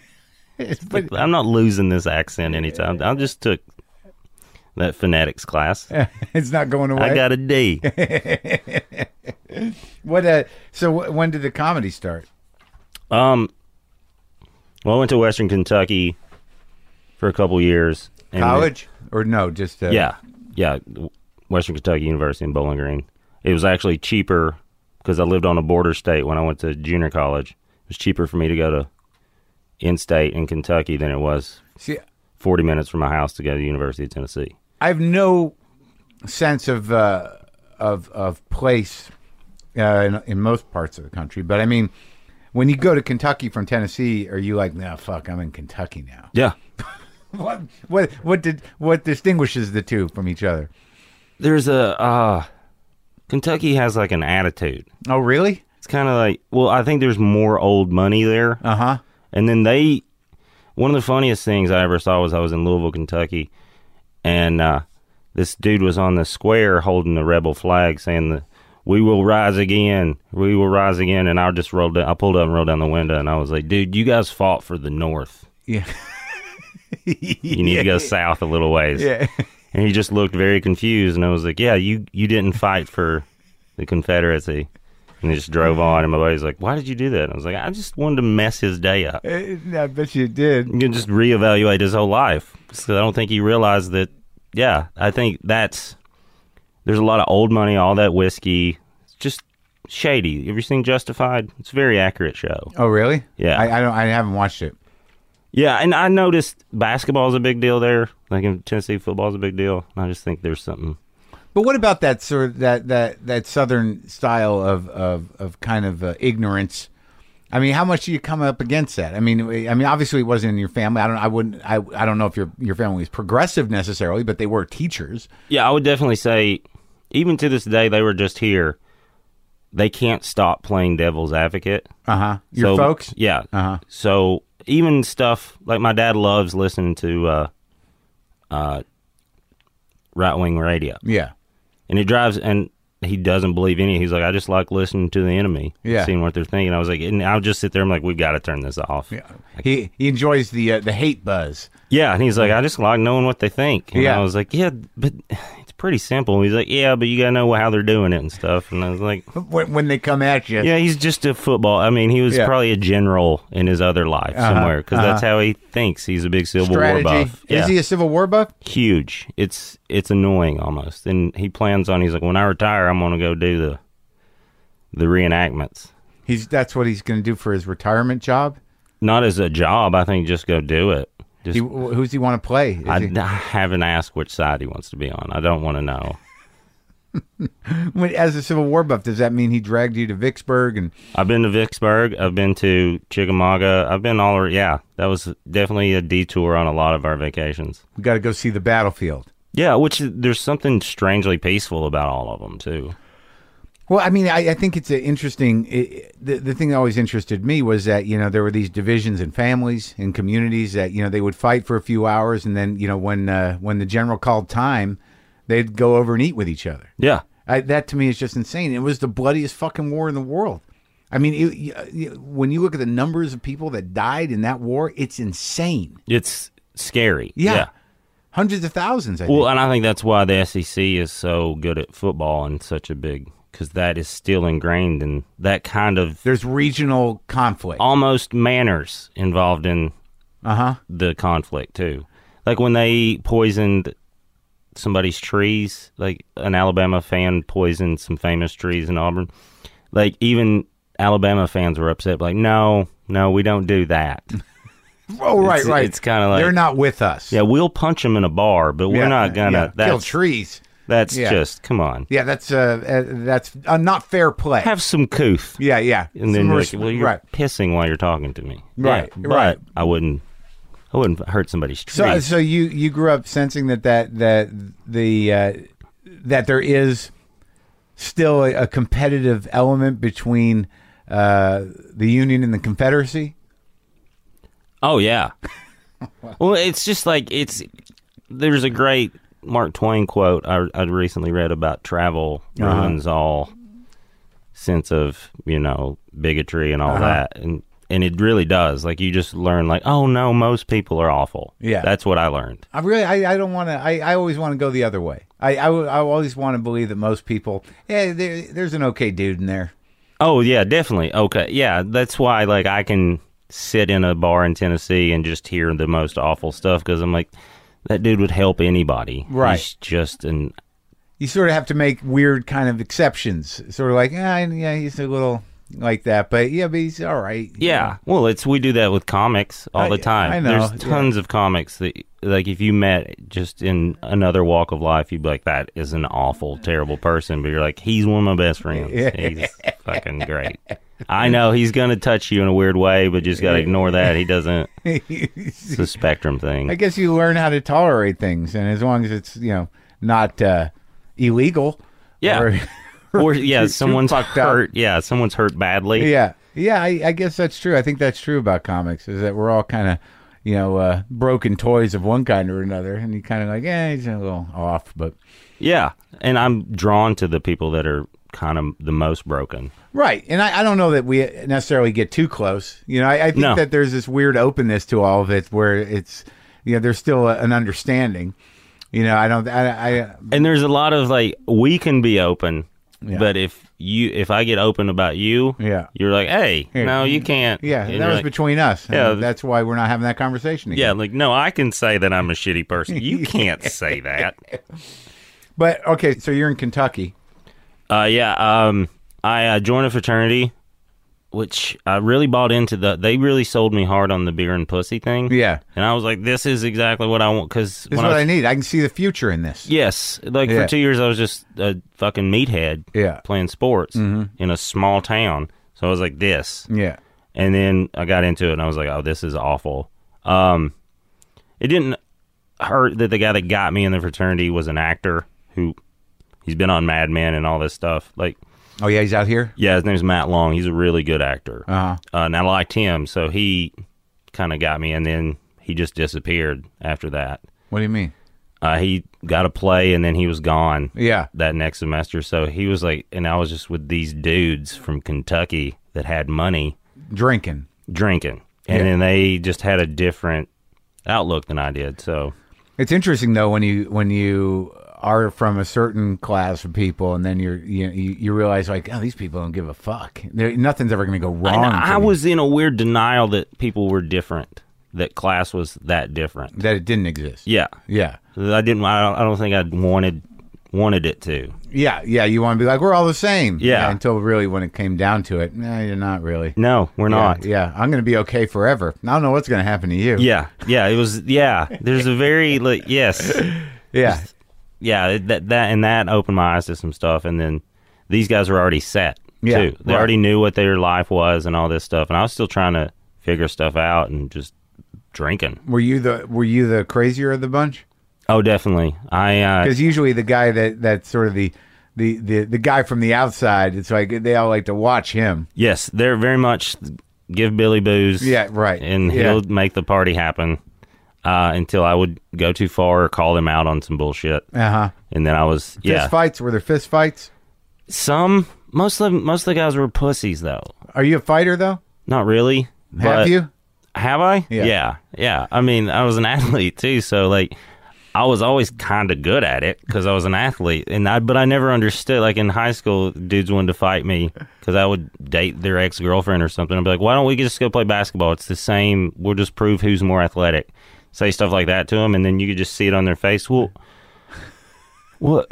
But I'm not losing this accent anytime. I just took that phonetics class. it's not going away. I got a D. What? Uh, so wh- when did the comedy start? Um, well, I went to Western Kentucky for a couple years. and- College or no? Just uh, Yeah, yeah. Western Kentucky University in Bowling Green. It was actually cheaper because I lived on a border state when I went to junior college. It was cheaper for me to go to in-state in Kentucky than it was See, forty minutes from my house to go to the University of Tennessee. I have no sense of uh, of of place uh, in, in most parts of the country, but I mean, when you go to Kentucky from Tennessee, are you like, nah, fuck, I'm in Kentucky now? Yeah. What what what did what distinguishes the two from each other? There's a uh, Kentucky has like an attitude. Oh, really? It's kind of like, well, I think there's more old money there. Uh huh. And then they, one of the funniest things I ever saw was I was in Louisville, Kentucky, and uh, this dude was on the square holding the rebel flag saying, the, we will rise again, we will rise again. And I just rolled down, I pulled up and rolled down the window, and I was like, dude, you guys fought for the North. Yeah. You need to go south a little ways. Yeah. And he just looked very confused, and I was like, yeah, you, you didn't fight for the Confederacy. And he just drove on, and my buddy's like, why did you do that? And I was like, I just wanted to mess his day up. I bet you did. You can just reevaluate his whole life. So I don't think he realized that, yeah, I think that's, there's a lot of old money, all that whiskey. It's just shady. You ever seen Justified? It's a very accurate show. Oh, really? Yeah. I, I don't. I haven't watched it. Yeah, and I noticed basketball is a big deal there. Like in Tennessee, football is a big deal. I just think there's something. But what about that sort of that that that southern style of of of kind of uh, ignorance? I mean, how much do you come up against that? I mean, I mean, obviously it wasn't in your family. I don't. I wouldn't. I. I don't know if your your family was progressive necessarily, but they were teachers. Yeah, I would definitely say, even to this day, they were just here. They can't stop playing devil's advocate. Uh huh. Your So, folks. Yeah. Uh huh. So even stuff like my dad loves listening to uh, uh, right wing radio, Yeah. and he drives. And he doesn't believe any. He's like, I just like listening to the enemy, Yeah. seeing what they're thinking. I was like, and I'll just sit there. I'm like, we've got to turn this off. Yeah. He he enjoys the uh, the hate buzz. Yeah, and he's like, I just like knowing what they think. And Yeah. I was like, yeah, but it's pretty simple. He's like, yeah, but you got to know how they're doing it and stuff. And I was like, When, when they come at you. yeah, he's just a football. I mean, he was Yeah. probably a general in his other life Uh-huh, somewhere because that's uh-huh. how he thinks. He's a big Civil Strategy. War buff. Yeah. Is he a Civil War buff? Huge. It's it's annoying almost. And he plans on, he's like, when I retire, I'm going to go do the the reenactments. He's that's what he's going to do for his retirement job. Not as a job. I think just go do it. Just, He, who's he want to play? Is I, he- I haven't asked which side he wants to be on. I don't want to know. When- as a Civil War buff, does that mean he dragged you to Vicksburg? And I've been to Vicksburg. I've been to Chickamauga. I've been all over. Yeah, that was definitely a detour on a lot of our vacations. we got to go see the battlefield. Yeah, which there's something strangely peaceful about all of them too. Well, I mean, I, I think it's an interesting. It, the the thing that always interested me was that you know there were these divisions in families and communities that you know they would fight for a few hours, and then you know when uh, when the general called time, they'd go over and eat with each other. Yeah, I, that to me is just insane. It was the bloodiest fucking war in the world. I mean, it, you, you, when you look at the numbers of people that died in that war, it's insane. it's scary. Yeah, yeah. hundreds of thousands. I Well, think. and I think that's why the S E C is so good at football and such a big, because that is still ingrained in that kind of There's regional conflict. almost manners involved in Uh huh. the conflict too. Like when they poisoned somebody's trees, like an Alabama fan poisoned some famous trees in Auburn. Like even Alabama fans were upset. Like, no, no, we don't do that. Oh, right, It's- right. it's kinda like- they're not with us. Yeah, we'll punch them in a bar, but we're Yeah, not gonna. yeah. kill That's trees. that's Yeah. just come on. Yeah, that's uh, uh that's uh, not fair play. Have some couth. yeah, yeah. And then Some you're res- like, well, you're right. pissing while you're talking to me. Right, Yeah, right. But I wouldn't. I wouldn't hurt somebody's tree. So, so you you grew up sensing that that that the uh, that there is still a, a competitive element between uh, the Union and the Confederacy. Oh yeah. Well, it's just like it's. There's a great Mark Twain quote I I recently read about travel Uh-huh. ruins all sense of you know bigotry and all Uh-huh. that, and and it really does. Like you just learn like, oh no, most people are awful. Yeah. That's what I learned. I really, I, I don't want to. I, I always want to go the other way. I, I, I always want to believe that most people, yeah, there, there's an okay dude in there. Oh yeah, definitely. Okay, yeah, that's why like I can sit in a bar in Tennessee and just hear the most awful stuff because I'm like, that dude would help anybody. Right. He's just an You sort of have to make weird kind of exceptions. Sort of like, ah, yeah, he's a little like that, but yeah, but he's all right. yeah. Well, it's we do that with comics all I- the time. I know, There's tons of comics that like if you met just in another walk of life, you'd be like, that is an awful, terrible person. But you're like, he's one of my best friends. He's fucking great. I know he's gonna touch you in a weird way, but just gotta ignore that. He doesn't. It's a spectrum thing. I guess you learn how to tolerate things, and as long as it's you know not uh, illegal. Yeah. Or, Or yeah, too someone's fucked up. hurt. Yeah, someone's hurt badly. yeah, yeah. I, I guess that's true. I think that's true about comics. Is that we're all kind of you know uh, broken toys of one kind or another, and you kind of like, eh, he's a little off, but Yeah, and I'm drawn to the people that are kind of the most broken. right. And I, I don't know that we necessarily get too close. You know, I, I think No. that there's this weird openness to all of it, where it's you know there's still a, an understanding. You know, I don't. I, I And there's a lot of like we can be open, Yeah. but if you if I get open about you, Yeah. you're like, hey, Here. no, you can't. yeah, And that you're was like, between us. and Yeah. that's why we're not having that conversation again. yeah, like no, I can say that I'm a shitty person. You can't say that. But okay, so you're in Kentucky. Uh, yeah, um, I uh, joined a fraternity, which I really bought into. The they really sold me hard on the beer and pussy thing. Yeah, And I was like, this is exactly what I want. Because this is what I need. I can see the future in this. yes, like Yeah. for two years I was just a fucking meathead Yeah. playing sports Mm-hmm. in a small town. So I was like this. Yeah. And then I got into it and I was like, oh, this is awful. Um, it didn't hurt that the guy that got me in the fraternity was an actor who he's been on Mad Men and all this stuff. Like, Oh yeah, he's out here. yeah, his name's Matt Long. He's a really good actor. Uh-huh. Uh, and I liked him, so he kind of got me, and then he just disappeared after that. What do you mean? Uh, he got a play, and then he was gone. Yeah. That next semester. So he was like, and I was just with these dudes from Kentucky that had money. Drinking. Drinking. And Yeah. then they just had a different outlook than I did. So It's interesting though when you when you are from a certain class of people, and then you're you you, you realize like, oh, these people don't give a fuck. There, nothing's ever going to go wrong. I, I for was in a weird denial that people were different, that class was that different. that it didn't exist. Yeah, Yeah. I didn't. I don't, I don't think I wanted wanted it to. Yeah, yeah. You want to be like, we're all the same. Yeah. Until really when it came down to it, no, you're not really. No, we're Yeah, not. Yeah, I'm going to be okay forever. I don't know what's going to happen to you. Yeah, yeah. It was. Yeah, there's a very like yes. Yeah. Yeah, that that and that opened my eyes to some stuff, and then these guys were already set Yeah, too. They right. already knew what their life was and all this stuff, and I was still trying to figure stuff out and just drinking. Were you the Were you the crazier of the bunch? Oh, definitely. I uh, Because usually the guy that that's sort of the, the the the guy from the outside, it's like they all like to watch him. yes, they're very much give Billy booze. Yeah, right. and Yeah. he'll make the party happen uh, until I would go too far or call them out on some bullshit, Uh huh. and then I was Fist yeah. fights? Were there fist fights? Some most of them, most of the guys were pussies though. Are you a fighter though? Not really. Have but- you? Have I? Yeah. yeah, yeah. I mean, I was an athlete too, so like, I was always kind of good at it because I was an athlete, and I. But I never understood. Like in high school, dudes wanted to fight me because I would date their ex girlfriend or something. I'd be like, "Why don't we just go play basketball? It's the same. We'll just prove who's more athletic." Say stuff like that to them, and then you could just see it on their face. Well, what?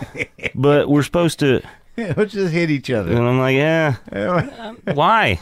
But we're supposed to. Let's just hit each other. And I'm like, yeah. Why?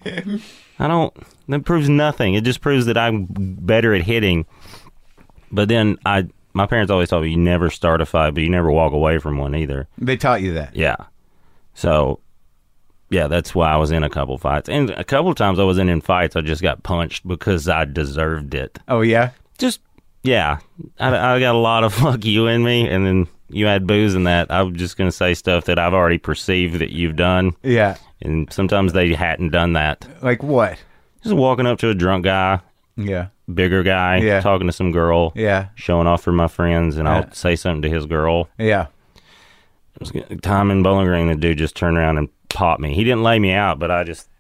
I don't. That proves nothing. It just proves that I'm better at hitting. But then I, my parents always told me you never start a fight, but you never walk away from one either. They taught you that. Yeah. So, yeah, that's why I was in a couple fights, and a couple of times I wasn't in fights. I just got punched because I deserved it. Oh yeah. Just yeah, I, I got a lot of fuck you in me, and then you add booze in that. I'm just gonna say stuff that I've already perceived that you've done. Yeah. And sometimes they hadn't done that. Like what? Just walking up to a drunk guy, Yeah. bigger guy, Yeah. talking to some girl, Yeah. showing off for my friends, and Yeah. I'll say something to his girl. Yeah. It was good. Time in Bowling Green, the dude just turned around and popped me. He didn't lay me out, but I just,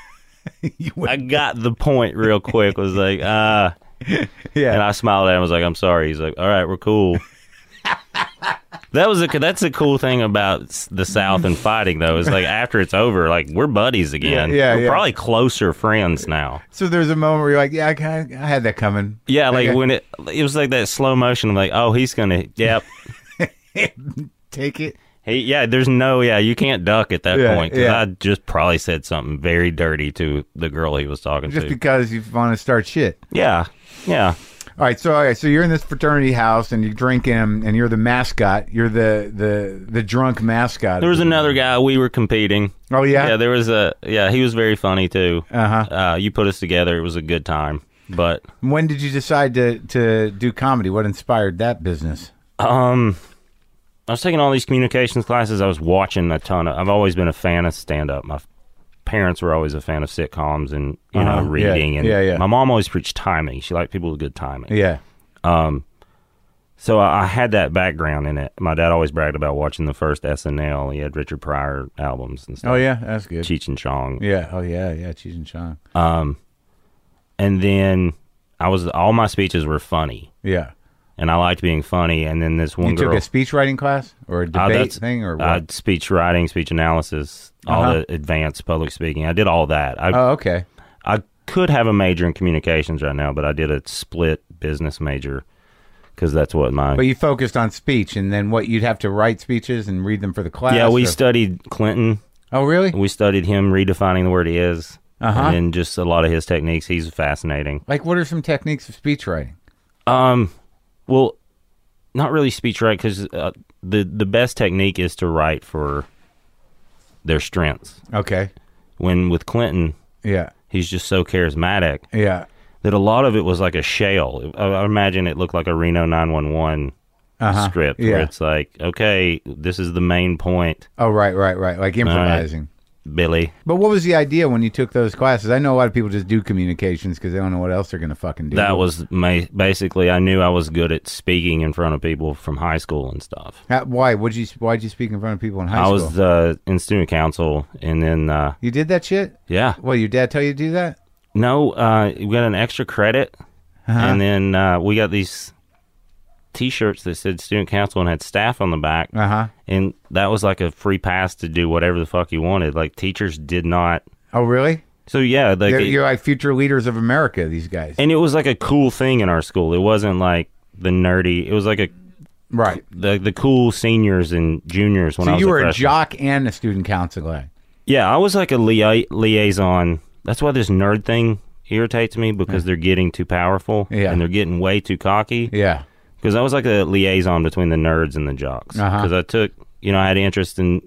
You I went- got the point real quick. Was like, uh, and yeah. I smiled at him. I was like, I'm sorry. He's like, all right, we're cool. That was a that's a cool thing about s- the South and fighting though. Is like after it's over, like we're buddies again. Yeah, yeah, we're yeah. probably closer friends now. So there's a moment where you're like, yeah, I, kinda- I had that coming. Yeah, like Okay. when it it was like that slow motion. I'm like, oh, he's gonna, yep. Take it. He, yeah, there's no, yeah, you can't duck at that Yeah, point because yeah. I just probably said something very dirty to the girl he was talking Just to. because you want to start shit. yeah, yeah. All right, so all right, so you're in this fraternity house and you're drinking, and you're the mascot. You're the the the drunk mascot. There was another guy we were competing. Oh yeah. Yeah, there was a, yeah, he was very funny too. Uh huh. Uh, you put us together. It was a good time. But, When did you decide to to do comedy? What inspired that business? um, I was taking all these communications classes. I was watching a ton of, I've always been a fan of stand-up. My parents were always a fan of sitcoms and, you Uh-huh, know, yeah, reading. And yeah, yeah. my mom always preached timing. She liked people with good timing. Yeah. Um, so I, I had that background in it. My dad always bragged about watching the first S N L. He had Richard Pryor albums and stuff. Oh yeah, that's good. Cheech and Chong. Yeah. Oh yeah, yeah. Cheech and Chong. Um, and then I was all my speeches were funny, Yeah. and I liked being funny. And then this one You girl, took a speech writing class or a Uh, debate that's- thing or what? uh, speech writing, speech analysis, all Uh-huh. the advanced public speaking. I did all that. I oh okay. I could have a major in communications right now, but I did a split business major because that's what my But you focused on speech, and then what? You'd have to write speeches and read them for the class. yeah. We or- studied Clinton. Oh really? We studied him redefining the word is, Uh-huh. and then just a lot of his techniques. He's fascinating. Like, what are some techniques of speech writing? Um, well, not really speech writing because uh, the the best technique is to write for their strengths. Okay. When with Clinton, Yeah. he's just so charismatic Yeah. that a lot of it was like a shell. I, I imagine it looked like a Reno nine one one Uh-huh. script Yeah. where it's like, okay, this is the main point. Oh right, right, right. Like improvising. Billy. But what was the idea when you took those classes? I know a lot of people just do communications because they don't know what else they're going to fucking do. That was my, basically, I knew I was good at speaking in front of people from high school and stuff. How, why? Would you? Why'd you speak in front of people in high I school? was uh, in student council, and then, uh, You did that shit? yeah. Well, your dad tell you to do that? No, uh, we got an extra credit, Uh-huh. and then uh, we got these T-shirts that said student council and had staff on the back, Uh huh. and that was like a free pass to do whatever the fuck you wanted. Like, teachers did not. Oh, really? So yeah, like You're, it- you're like future leaders of America. These guys. and it was like a cool thing in our school. It wasn't like the nerdy. It was like a Right. the the cool seniors and juniors when I So was you a were a freshman. jock and a student council guy. Yeah, I was like a lia- liaison. That's why this nerd thing irritates me, because they're getting too powerful Yeah. and they're getting way too cocky. Yeah. Because I was like a liaison between the nerds and the jocks. Uh-huh. Because I took, you know, I had interest in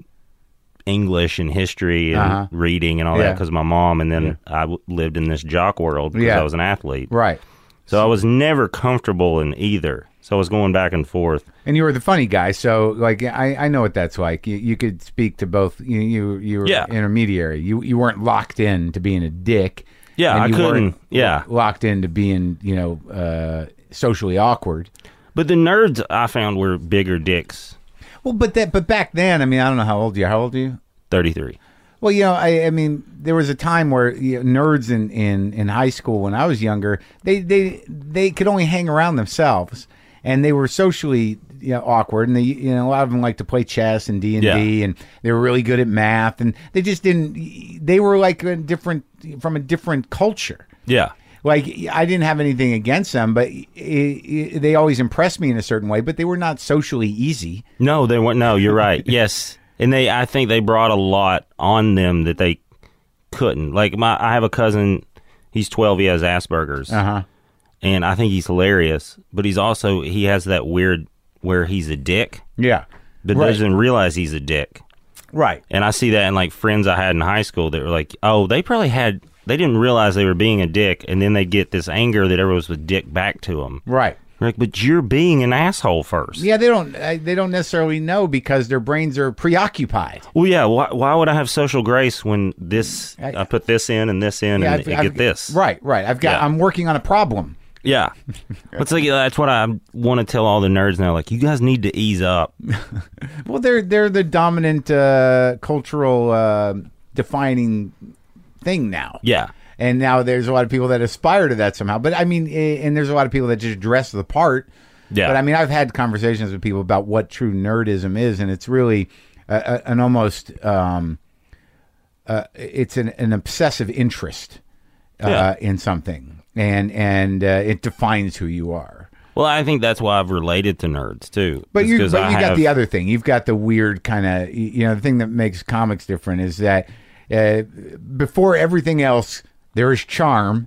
English and history and Uh-huh. reading and all that Yeah. because of my mom. And then I w- lived in this jock world because Yeah. I was an athlete. Right. So I was never comfortable in either. So I was going back and forth. And you were the funny guy, so like I, I know what that's like. You, you could speak to both. You you, you were Yeah. intermediary. You you weren't locked in to being a dick. Yeah, and I you couldn't. weren't Yeah. locked into being you know uh, socially awkward. But the nerds I found were bigger dicks. Well, but that but back then, I mean, I don't know how old you are. How old are you? thirty-three. Well, you know, I, I mean, there was a time where you know, nerds in, in, in high school when I was younger, they, they they could only hang around themselves, and they were socially you know, awkward, and they you know a lot of them liked to play chess and D and D, and they were really good at math, and they just didn't. They were like a different from a different culture. Yeah. Like I didn't have anything against them, but it, it, they always impressed me in a certain way. But they were not socially easy. No, they weren't. No, you're right. Yes. And they, I think they brought a lot on them that they couldn't. Like my, I have a cousin. He's twelve. He has Asperger's, Uh huh. and I think he's hilarious. But he's also he has that weird where he's a dick, Yeah. but Right. doesn't realize he's a dick. Right. And I see that in like friends I had in high school that were like, oh, they probably had. They didn't realize they were being a dick, and then they get this anger that everyone was a dick back to them. Right. Like, but you're being an asshole first. Yeah, they don't. uh, They don't necessarily know because their brains are preoccupied. Well, yeah. Why, why would I have social grace when this? I- I, put this in and this in Yeah, and I've- I I've- get this. Right. Right. I've got. Yeah. I'm working on a problem. Yeah. It's like that's what I want to tell all the nerds now. Like, you guys need to ease up. Well, they're they're the dominant uh, cultural uh, defining thing now. Yeah. And now there's a lot of people that aspire to that somehow. But I mean, eh, and there's a lot of people that just dress the part. Yeah. But I mean, I've had conversations with people about what true nerdism is, and it's really a, a, an almost um, uh, it's an, an obsessive interest uh, Yeah. in something, and and uh, it defines who you are. Well, I think that's why I've related to nerds too. But It's you, 'cause but I you got have- the other thing. You've got the weird kind of, you know, the thing that makes comics different is that uh, before everything else, there is charm.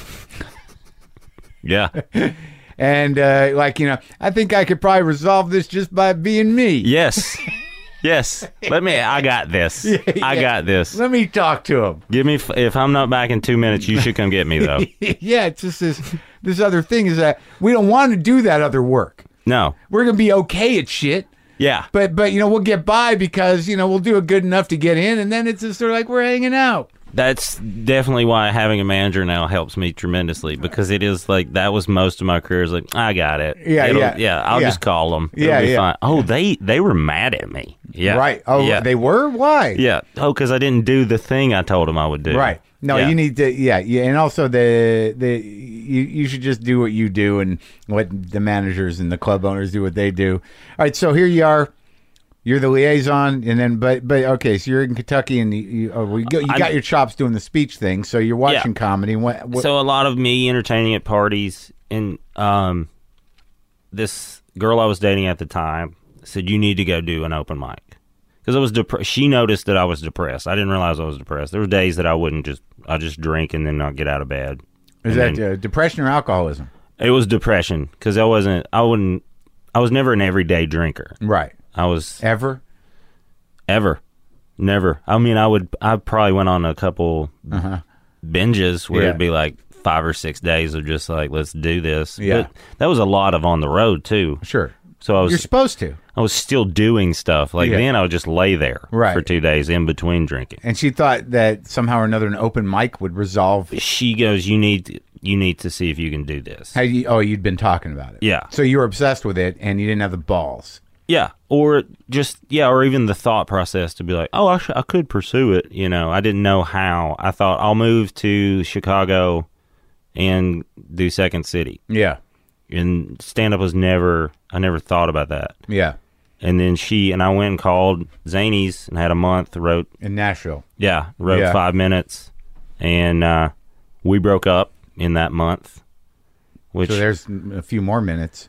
Yeah. And uh, like, you know, I think I could probably resolve this just by being me. Yes. Yes. Let me. I got this. I yeah. got this. Let me talk to him. Give me. f- If I'm not back in two minutes, you should come get me though. Yeah, it's just this this other thing is that we don't want to do that other work. No. We're gonna be okay at shit. Yeah. But but you know, we'll get by because, you know, we'll do it good enough to get in, and then it's just sort of like we're hanging out. That's definitely why having a manager now helps me tremendously, because it is like that was most of my career. Is like, I got it. Yeah, It'll- yeah. yeah. I'll Yeah. just call them. It'll Yeah, be yeah. fine. Oh, they they were mad at me. Yeah, Right. Oh, yeah. they were? Why? Yeah. Oh, because I didn't do the thing I told them I would do. Right. No, Yeah. you need to. Yeah, yeah, and also the the you you should just do what you do and let the managers and the club owners do what they do. All right. So here you are. You're the liaison, and then but but okay. So you're in Kentucky, and you you, oh, well, you, go, you got I'm- your chops doing the speech thing. So you're watching Yeah. comedy. What, what, So a lot of me entertaining at parties, and um, this girl I was dating at the time said, "You need to go do an open mic," because I was depressed. She noticed that I was depressed. I didn't realize I was depressed. There were days that I wouldn't just I just drink and then not get out of bed. is And that then- uh, depression or alcoholism? It was depression because I wasn't. I wouldn't. I was never an everyday drinker. Right. I was Ever? ever, never. I mean, I would. I probably went on a couple Uh-huh. binges where Yeah. it'd be like five or six days of just like, let's do this. Yeah. But that was a lot of on the road too. Sure. So I was You're supposed to. I was still doing stuff. Like Yeah. then I would just lay there Right. for two days in between drinking. And she thought that somehow or another an open mic would resolve. She goes, "You need you need to see if you can do this." How you, oh, you'd been talking about it. Yeah. So you were obsessed with it, and you didn't have the balls. Yeah, or just yeah, or even the thought process to be like, "Oh, I, sh- I could pursue it." You know, I didn't know how. I thought I'll move to Chicago and do Second City. Yeah. And stand up was never. I never thought about that. Yeah. And then she and I went and called Zanies and had a month. Wrote In Nashville. yeah, wrote Yeah. five minutes, and uh, we broke up in that month. Which So there's a few more minutes.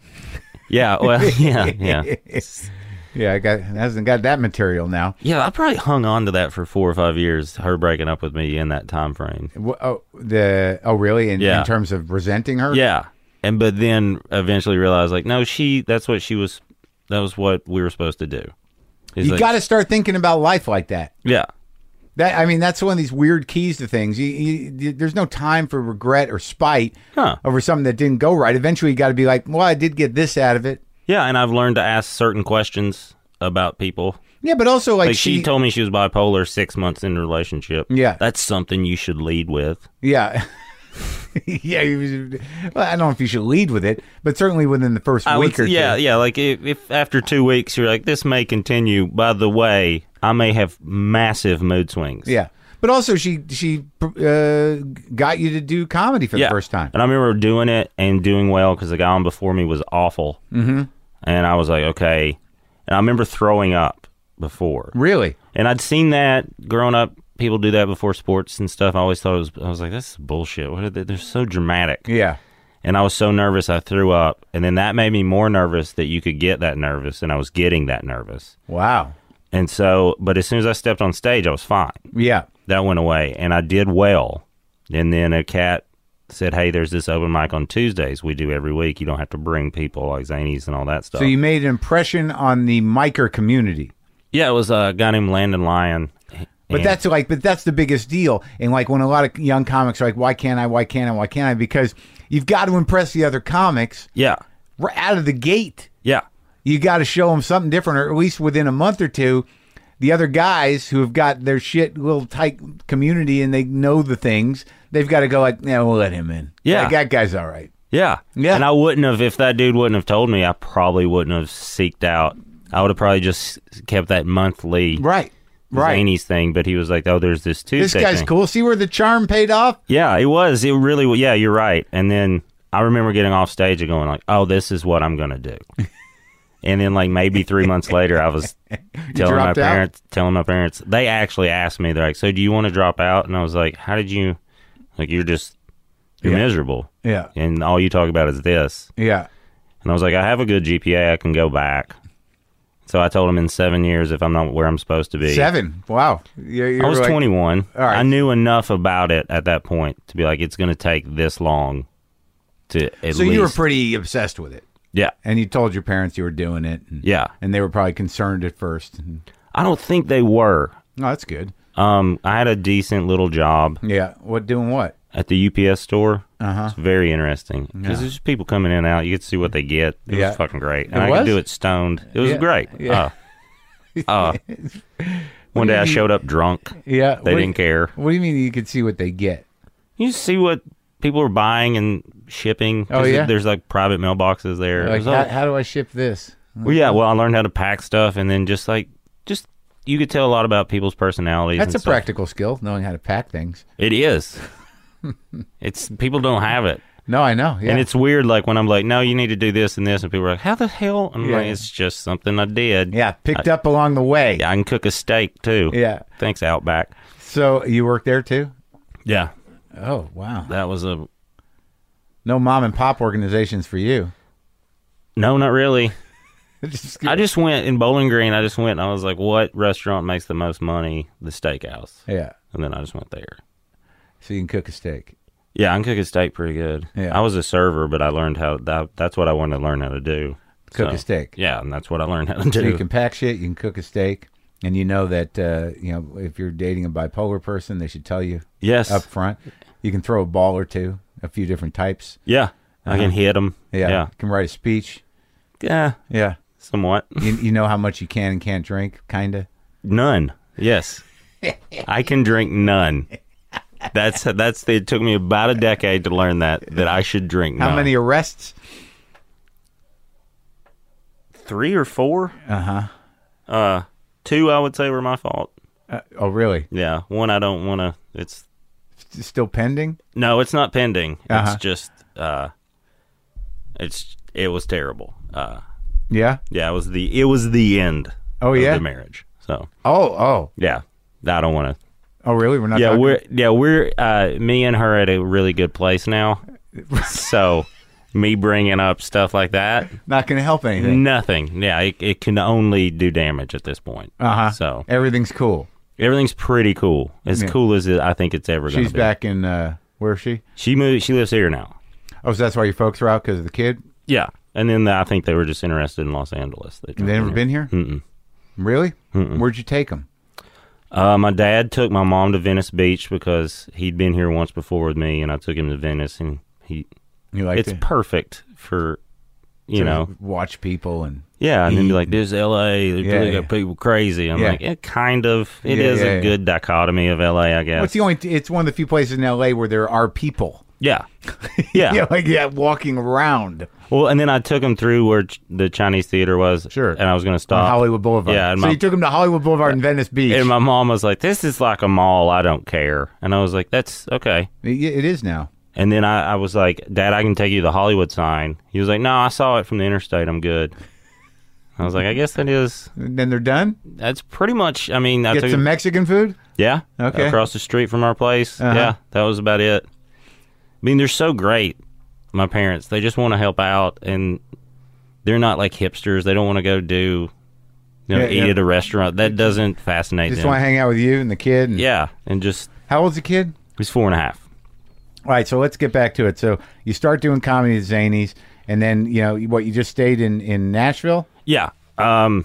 yeah, well yeah, yeah, Yeah, I got hasn't got that material now. yeah. I probably hung on to that for four or five years. Her breaking up with me in that time frame. Wh- Oh, the oh really? In, Yeah. in terms of resenting her? Yeah, and but then eventually realized like no, she. That's what she was. That was what we were supposed to do. He's You like, got to start thinking about life like that. yeah. That I mean, that's one of these weird keys to things. You, you, there's no time for regret or spite Huh. over something that didn't go right. Eventually, you got to be like, well, I did get this out of it. Yeah, and I've learned to ask certain questions about people. Yeah, but also like, Like she, told me she was bipolar six months into a relationship. Yeah. That's something you should lead with. yeah, yeah. you should- well, I don't know if you should lead with it, but certainly within the first I week would, or yeah, two. yeah. Like if, if after two weeks you're like, this may continue. By the way, I may have massive mood swings. Yeah. But also, she she uh, got you to do comedy for the Yeah. first time. And I remember doing it and doing well because the guy on before me was awful. Mm-hmm. And I was like, okay. And I remember throwing up before. Really? And I'd seen that growing up. People do that before sports and stuff. I always thought it was. I was like, this is bullshit. What are they? They're so dramatic. Yeah. And I was so nervous, I threw up. And then that made me more nervous that you could get that nervous, and I was getting that nervous. Wow. And so, but as soon as I stepped on stage, I was fine. Yeah. That went away, and I did well. And then a cat said, hey, there's this open mic on Tuesdays we do every week. You don't have to bring people like Zanies and all that stuff. So you made an impression on the micer community. Yeah, it was a guy named Landon Lyon. But And- that's like, but that's the biggest deal. And like when a lot of young comics are like, why can't I, why can't I, why can't I? Because you've got to impress the other comics Yeah, right out of the gate. yeah. You got to show them something different, or at least within a month or two, the other guys who have got their shit little tight community and they know the things, they've got to go like, yeah, we'll let him in. Yeah. Like, that guy's all right. Yeah. Yeah. And I wouldn't have, if that dude wouldn't have told me, I probably wouldn't have seeked out. I would have probably just kept that monthly Right. Right. Zanies thing, but he was like, oh, there's this Tuesday This guy's thing. cool. See where the charm paid off? Yeah, it was. It really was. Yeah, you're right. And then I remember getting off stage and going like, oh, this is what I'm going to do. And then like maybe three months later, I was telling my dropped out? parents, telling my parents, they actually asked me, they're like, so do you want to drop out? And I was like, how did you, like, you're just, you're Yeah. miserable. Yeah. And all you talk about is this. Yeah. And I was like, I have a good G P A. I can go back. So I told him in seven years, if I'm not where I'm supposed to be. Seven. Wow. You're, you're I was like- twenty-one. All right. I knew enough about it at that point to be like, it's going to take this long to at So least. you were pretty obsessed with it. Yeah. And you told your parents you were doing it. And, Yeah. And they were probably concerned at first. I don't think they were. Oh, that's good. Um, I had a decent little job Yeah. What doing what? at the U P S store. Uh-huh. It's very interesting because Yeah. there's just people coming in and out. You get to see what they get. It Yeah. was fucking great. And It I was? could do it stoned. It was Yeah. great. Yeah. Uh, uh, one do day you I mean? showed up drunk. Yeah. They what, didn't care. What do you mean you could see what they get? You just see what people are buying and shipping. Oh, 'Cause yeah? There's like private mailboxes there. It Like, was all- how, how do I ship this? Well, yeah. Well, I learned how to pack stuff, and then just like, just you could tell a lot about people's personalities. That's and a stuff. practical skill, knowing how to pack things. It is. It's people don't have it, No, I know. Yeah. and it's weird. Like when I'm like, no, you need to do this and this, and people are like, how the hell? I'm Yeah. like, it's just something I did. yeah, picked up along the way. Yeah, I can cook a steak too. Yeah. Thanks, Outback. So you work there too? Yeah, Oh, wow. that was a No mom and pop organizations for you. no, not really. Just- I just went in Bowling Green. I just went and I was like, what restaurant makes the most money? The steakhouse. yeah. And then I just went there. So you can cook a steak. Yeah, I can cook a steak pretty good. Yeah. I was a server, but I learned how that, that's what I wanted to learn how to do. Cook So, a steak. Yeah, and that's what I learned how to So do. you can pack shit, you can cook a steak, and you know that uh, you know if you're dating a bipolar person, they should tell you yes. up front. You can throw a ball or two, a few different types. Yeah. I Uh-huh. can hit them. Yeah. Yeah. You can write a speech. Yeah, Yeah. somewhat. You, you know how much you can and can't drink, kind of? None. Yes. I can drink none. That's that's. It took me about a decade to learn that that I should drink. How none. many arrests? Three or four? Uh-huh. Uh, two I would say were my fault. Uh, oh, really? Yeah, one I don't want to. It's S- Still pending? no, it's not pending. Uh-huh. It's just uh, it's it was terrible. Uh, Yeah? yeah, it was the it was the end. Oh, of yeah? the marriage. So Oh, oh. yeah, I don't want to. Oh, really? We're not Yeah, talking? we're yeah we're uh, me and her at a really good place now. So me bringing up stuff like that, not going to help anything. nothing. Yeah, it, it can only do damage at this point. Uh-huh. So Everything's cool. everything's pretty cool, as Yeah. cool as it, I think it's ever going to be. She's back in, uh, where is she? She moved. She lives here now. Oh, so that's why your folks are out, because of the kid? Yeah, and then I think they were just interested in Los Angeles. They, They never been here? Mm-mm. Really? Where'd you take them? Uh, my dad took my mom to Venice Beach because he'd been here once before with me, and I took him to Venice, and he. You like it's to, perfect for, you to know, watch people and... yeah, and then be eat like, "This L A, they Yeah, really yeah. got people crazy." I'm Yeah. like, it kind of, it Yeah, is yeah, a yeah. good dichotomy of L A, I guess. Well, it's the only. It's one of the few places in L A where there are people. yeah, yeah. Yeah, like yeah, walking around Well, and then I took him through where ch- the Chinese theater was. Sure. And I was going to on stop. Hollywood Boulevard. Yeah, and so my- you took him to Hollywood Boulevard and Venice Beach. And my mom was like, "This is like a mall. I don't care." And I was like, "That's okay." it, it is now. And then I, I was like, "Dad, I can take you to the Hollywood sign." He was like, "No, I saw it from the interstate. I'm good." I was like, "I guess that is. And then they're done. That's pretty much. I mean, I Get took some Mexican food. yeah, Okay. across the street from our place. Uh-huh. Yeah, that was about it. I mean, they're so great. My parents, they just want to help out, and they're not like hipsters. They don't want to go do, you know, Yeah, eat yeah. at a restaurant. That doesn't fascinate Just them. want to hang out with you and the kid. And, Yeah, and just How old's the kid? he's four and a half. All right, so let's get back to it. So you start doing comedy at Zanies, and then you know what? You just stayed in in Nashville. Yeah. Um,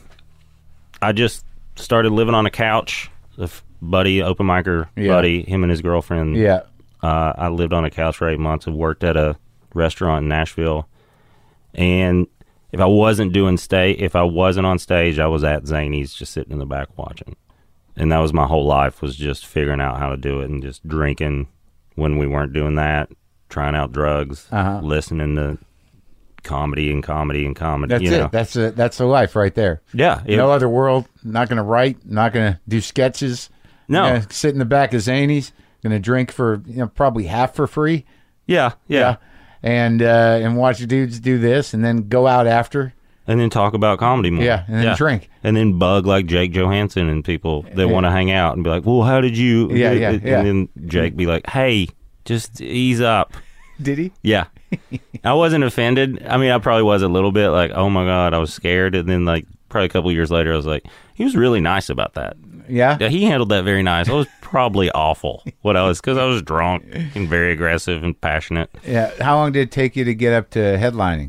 I just started living on a couch. A f- buddy, open micer Yeah. buddy, him and his girlfriend. Yeah. Uh, I lived on a couch for eight months. I worked at a restaurant in Nashville, and if I wasn't doing stage, if I wasn't on stage, I was at Zanies, just sitting in the back watching. And that was my whole life, was just figuring out how to do it and just drinking when we weren't doing that, trying out drugs, Uh-huh. listening to comedy and comedy and comedy. That's you it. know? That's a, that's the life right there. Yeah. it- No other world. Not going to write. Not going to do sketches. No. Gonna sit in the back of Zanies. Going to drink for you know probably half for free. yeah, yeah. And uh, and watch dudes do this, and then go out after. And then talk about comedy more. Yeah, and then drink. And then bug like Jake Johansson and people that want to hang out and be like, well, how did you? Yeah, yeah, and yeah. then Jake be like, hey, just ease up. Did he? Yeah. I wasn't offended. I mean, I probably was a little bit like, oh my God, I was scared. And then like probably a couple years later, I was like, he was really nice about that. Yeah. Yeah, he handled that very nice. I was probably awful what I was because I was drunk and very aggressive and passionate. Yeah. How long did it take you to get up to headlining?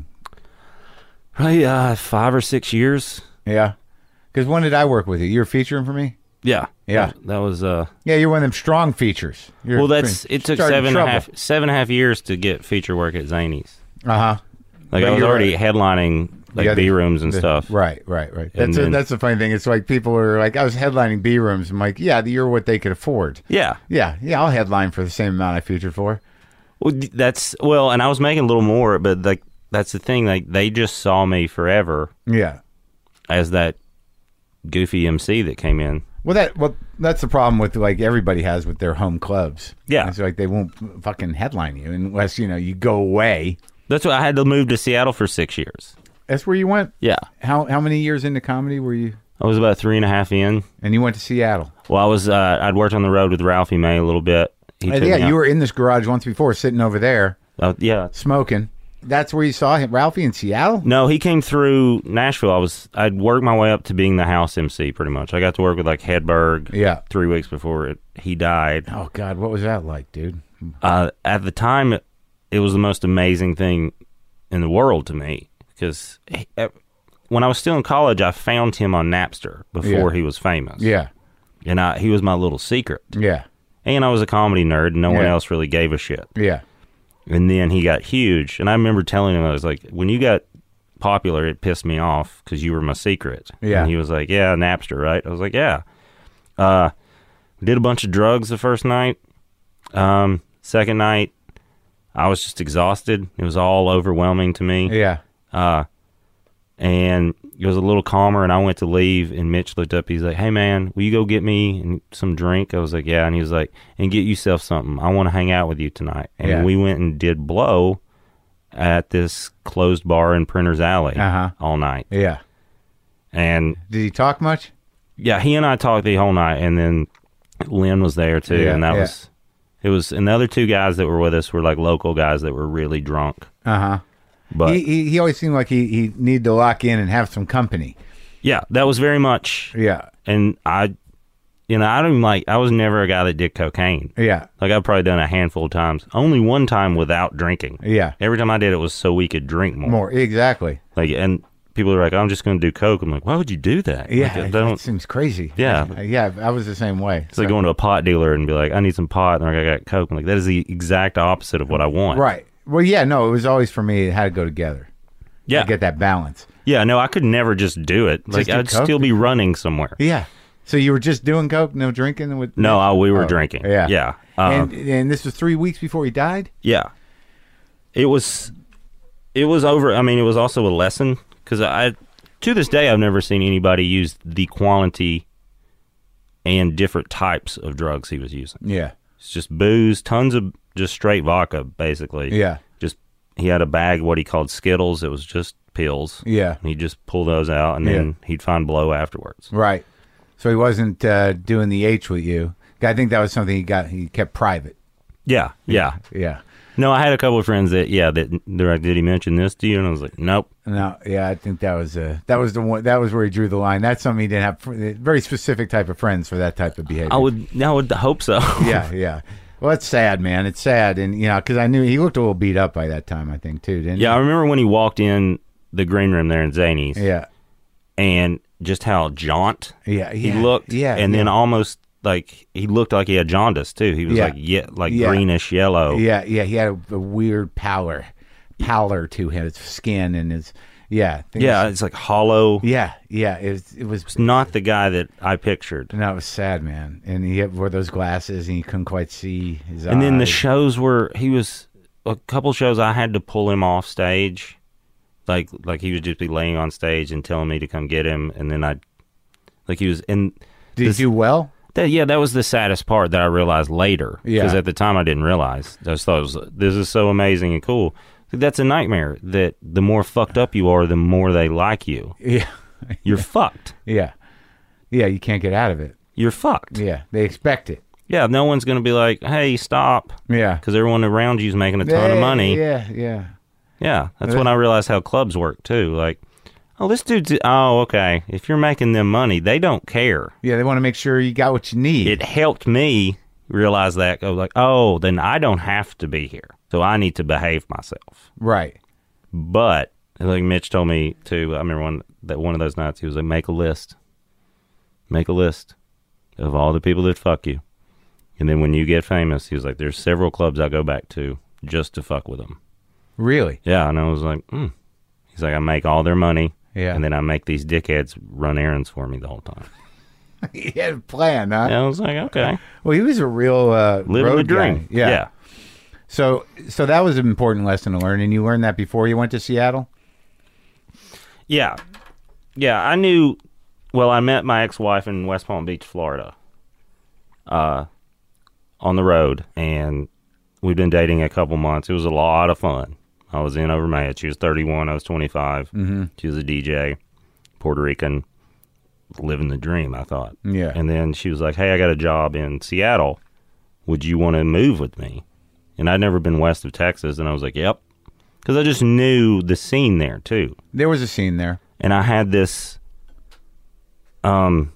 Probably uh, five or six years. Yeah. Because when did I work with you? You were featuring for me? Yeah. Yeah. That, that was uh Yeah, you're one of them strong features. You're well that's it took starting seven and a trouble. half seven and a half years to get feature work at Zanies. Uh-huh. Like But I was you're already right. headlining like Yeah, B rooms and the- stuff. Right, right, right. And That's a, then- that's the funny thing. It's like people are like, I was headlining B rooms. I'm like, yeah, you're what they could afford. Yeah. Yeah, yeah, I'll headline for the same amount I featured for. Well d- that's well and I was making a little more, but like that's the thing, like they just saw me forever Yeah. as that goofy M C that came in. Well, that well, that's the problem with like everybody has with their home clubs. Yeah. It's like they won't fucking headline you unless you know you go away. That's why I had to move to Seattle for six years. That's where you went. Yeah. How how many years into comedy were you? I was about three and a half in. And you went to Seattle. Well, I was uh, I'd worked on the road with Ralphie May a little bit. He Uh, took yeah, me out- you were in this garage once before, sitting over there uh, yeah. smoking. That's where you saw him, Ralphie, in Seattle. No, he came through Nashville. I was I'd worked my way up to being the house M C pretty much. I got to work with like Hedberg. Yeah. Three weeks before it, he died. Oh God, what was that like, dude? Uh, at the time, it, it was the most amazing thing in the world to me because he- uh, when I was still in college, I found him on Napster before Yeah. he was famous. Yeah, and I, he was my little secret. yeah, And I was a comedy nerd, and no one Yeah. else really gave a shit. yeah. And then he got huge, and I remember telling him, I was like, when you got popular, it pissed me off because you were my secret. Yeah. And he was like, yeah, Napster, right? I was like, yeah. Uh, did a bunch of drugs the first night. Um, second night, I was just exhausted. It was all overwhelming to me. Yeah. Uh, and it was a little calmer, and I went to leave, and Mitch looked up. He's like, hey, man, will you go get me some drink? I was like, yeah. And he was like, and get yourself something. I want to hang out with you tonight. And Yeah. we went and did blow at this closed bar in Printer's Alley Uh-huh. all night. Yeah. And, Did he talk much? yeah, he and I talked the whole night, and then Lynn was there, too, Yeah, and that yeah. was, it was, and the other two guys that were with us were, like, local guys that were really drunk. Uh-huh. But, He, he he always seemed like he, he needed to lock in and have some company. yeah, that was very much, Yeah. and I, you know, I don't even like, I was never a guy that did cocaine. Yeah. Like, I've probably done a handful of times. Only one time without drinking. Yeah. Every time I did it was so we could drink more. More. Exactly. Like, and people are like, I'm just going to do coke. I'm like, why would you do that? Yeah. Like, I That don't, seems crazy. Yeah. Yeah. I was the same way. it's like going to a pot dealer and be like, I need some pot. And they're like, I got coke. I'm like, that is the exact opposite of what I want. Right. Well, yeah, no, it was always for me, it had to go together. Yeah. To get that balance. Yeah, no, I could never just do it. Like, do I'd coke? still be running somewhere. Yeah. So you were just doing coke, no drinking? With No, I, we were Oh, drinking. Yeah. Yeah. Um, and, and this was three weeks before he died? yeah. It was, it was over. I mean, it was also a lesson because I, to this day, I've never seen anybody use the quantity and different types of drugs he was using. Yeah. It's just booze, tons of just straight vodka, basically. Yeah. Just, he had a bag, what he called Skittles. It was just pills. Yeah. And he'd just pull those out, and then he'd find blow afterwards. Right. So he wasn't uh, doing the H with you. I think that was something he got, he kept private. Yeah, yeah. Yeah. No, I had a couple of friends that, yeah, that they're like, did he mention this to you? And I was like, nope. No, yeah, I think that was uh, that was the one. That was where he drew the line. That's something he didn't have. fr- Very specific type of friends for that type of behavior. I would, I would hope so. Yeah, yeah. Well, it's sad, man. It's sad, and you know, because I knew he looked a little beat up by that time. I think too, didn't Yeah, I remember when he walked in the green room there in Zany's, he? Yeah, and just how jaunt yeah, he yeah, looked. Yeah, and then yeah. almost like he looked like he had jaundice too. He was Yeah. like, yeah, like Yeah. greenish yellow. Yeah, yeah, he had a, a weird pallor, pallor to his skin and his, yeah, things- Yeah, it's like hollow. yeah, yeah. It was, it was It's not the guy that I pictured. no, it was sad, man. And he had, wore those glasses, and you couldn't quite see his And then the eyes. shows were, he was, a couple shows I had to pull him off stage. Like, like he would just be laying on stage and telling me to come get him. And then I'd, like he was, and Did this- he do well? that, yeah, that was the saddest part that I realized later. Yeah. Because at the time I didn't realize. I just thought, it was, this is so amazing and cool. That's a nightmare, that the more fucked up you are, the more they like you. Yeah, You're fucked. yeah, yeah. You can't get out of it. You're fucked. Yeah, they expect it. Yeah, no one's going to be like, hey, stop. Yeah, Because everyone around you is making a ton of money. Yeah, yeah. Yeah, that's when I realized how clubs work too. Like, oh, this dude's, oh, okay. If you're making them money, they don't care. Yeah, they want to make sure you got what you need. It helped me realize that. Go like, oh, then I don't have to be here, so I need to behave myself. Right. But like Mitch told me too, I remember one that one of those nights he was like, make a list, make a list of all the people that fuck you, and then when you get famous, he was like, there's several clubs I go back to just to fuck with them. Really? Yeah, and I was like, hmm. He's like, I make all their money, Yeah. and then I make these dickheads run errands for me the whole time. He had a plan, huh? And I was like, okay, Well, he was a real uh, living road the dream. guy. Yeah. yeah. So, so that was an important lesson to learn, and you learned that before you went to Seattle. Yeah. Yeah, I knew, well, I met my ex-wife in West Palm Beach, Florida, uh, on the road, and we'd been dating a couple months. It was a lot of fun. I was in over May. She was thirty-one, I was twenty-five. Mm-hmm. She was a D J, Puerto Rican, living the dream, I thought. Yeah. And then she was like, hey, I got a job in Seattle. Would you want to move with me? And I'd never been west of Texas, and I was like, yep. Because I just knew the scene there, too. There was a scene there. And I had this, um,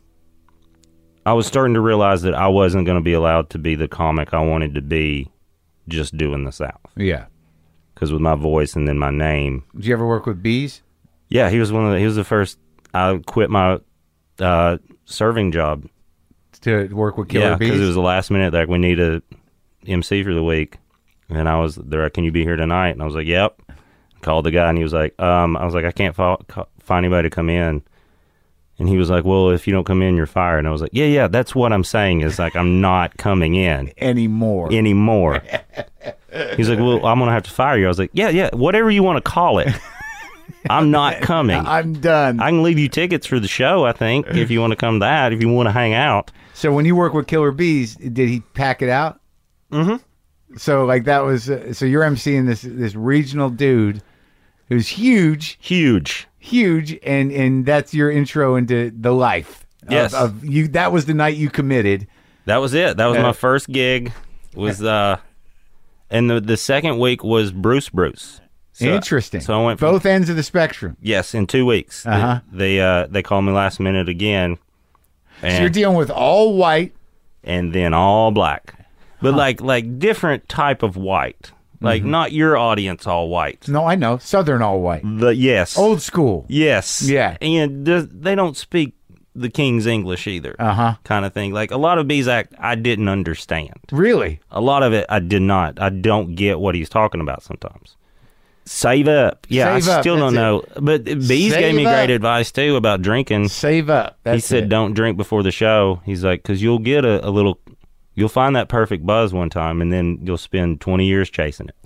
I was starting to realize that I wasn't going to be allowed to be the comic I wanted to be just doing the South. Yeah. Because with my voice and then my name. Did you ever work with bees? Yeah, he was one of the, he was the first, I quit my uh, serving job. To work with killer Yeah, bees? because it was the last minute, like, we need a M C for the week. And I was there, can you be here tonight? And I was like, yep. Called the guy, and he was like, um, I was like, I can't fo- find anybody to come in. And he was like, well, if you don't come in, you're fired. And I was like, yeah, yeah, that's what I'm saying is like, I'm not coming in. Anymore. Anymore. He's like, well, I'm going to have to fire you. I was like, yeah, yeah, whatever you want to call it. I'm not coming. I'm done. I can leave you tickets for the show, I think, if you want to come to that, if you want to hang out. So when you work with Killer Bees, did he pack it out? Mm-hmm. So like that was, uh, so you're emceeing this this regional dude who's huge. Huge. Huge, and, and that's your intro into the life. Of, Yes. Of you. That was the night you committed. That was it. That was Uh, my first gig. Was uh, and the the second week was Bruce Bruce. So, Interesting. So I went from, both ends of the spectrum. yes, in two weeks. Uh-huh. They they, uh, they called me last minute again, and, So you're dealing with all white. and then all black, but like like different type of white, like Mm-hmm. not your audience all white. No, I know. Southern all white. The yes, Old school. yes, Yeah. and th- they don't speak the King's English either, Uh-huh. kind of thing. Like a lot of Bezac, I didn't understand. Really? A lot of it, I did not. I don't get what he's talking about sometimes. Save up. Yeah, Save I up, still don't that's know. But Bees Save gave me up. great advice, too, about drinking. Save up. That's he said, it. don't drink before the show. He's like, because you'll get a, a little, you'll find that perfect buzz one time, and then you'll spend twenty years chasing it.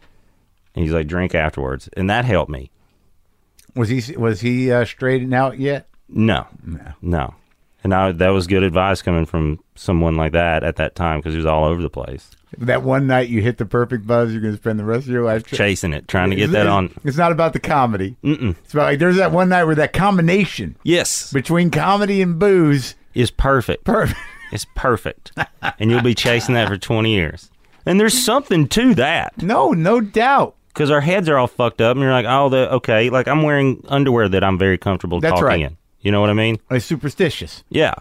And he's like, drink afterwards. And that helped me. Was he was he uh, straightened out yet? No. No. No. And I, that was good advice coming from someone like that at that time, because he was all over the place. That one night you hit the perfect buzz, you're going to spend the rest of your life tra- Chasing it, trying to get that It's- on. It's not about the comedy. Mm-mm. It's about like there's that one night where that combination Yes. between comedy and booze, Is perfect. perfect. It's perfect. And you'll be chasing that for twenty years. And there's something to that. No, no doubt. Because our heads are all fucked up, and you're like, oh, the, okay. Like, I'm wearing underwear that I'm very comfortable That's talking right. in. You know what I mean? It's superstitious. Yeah.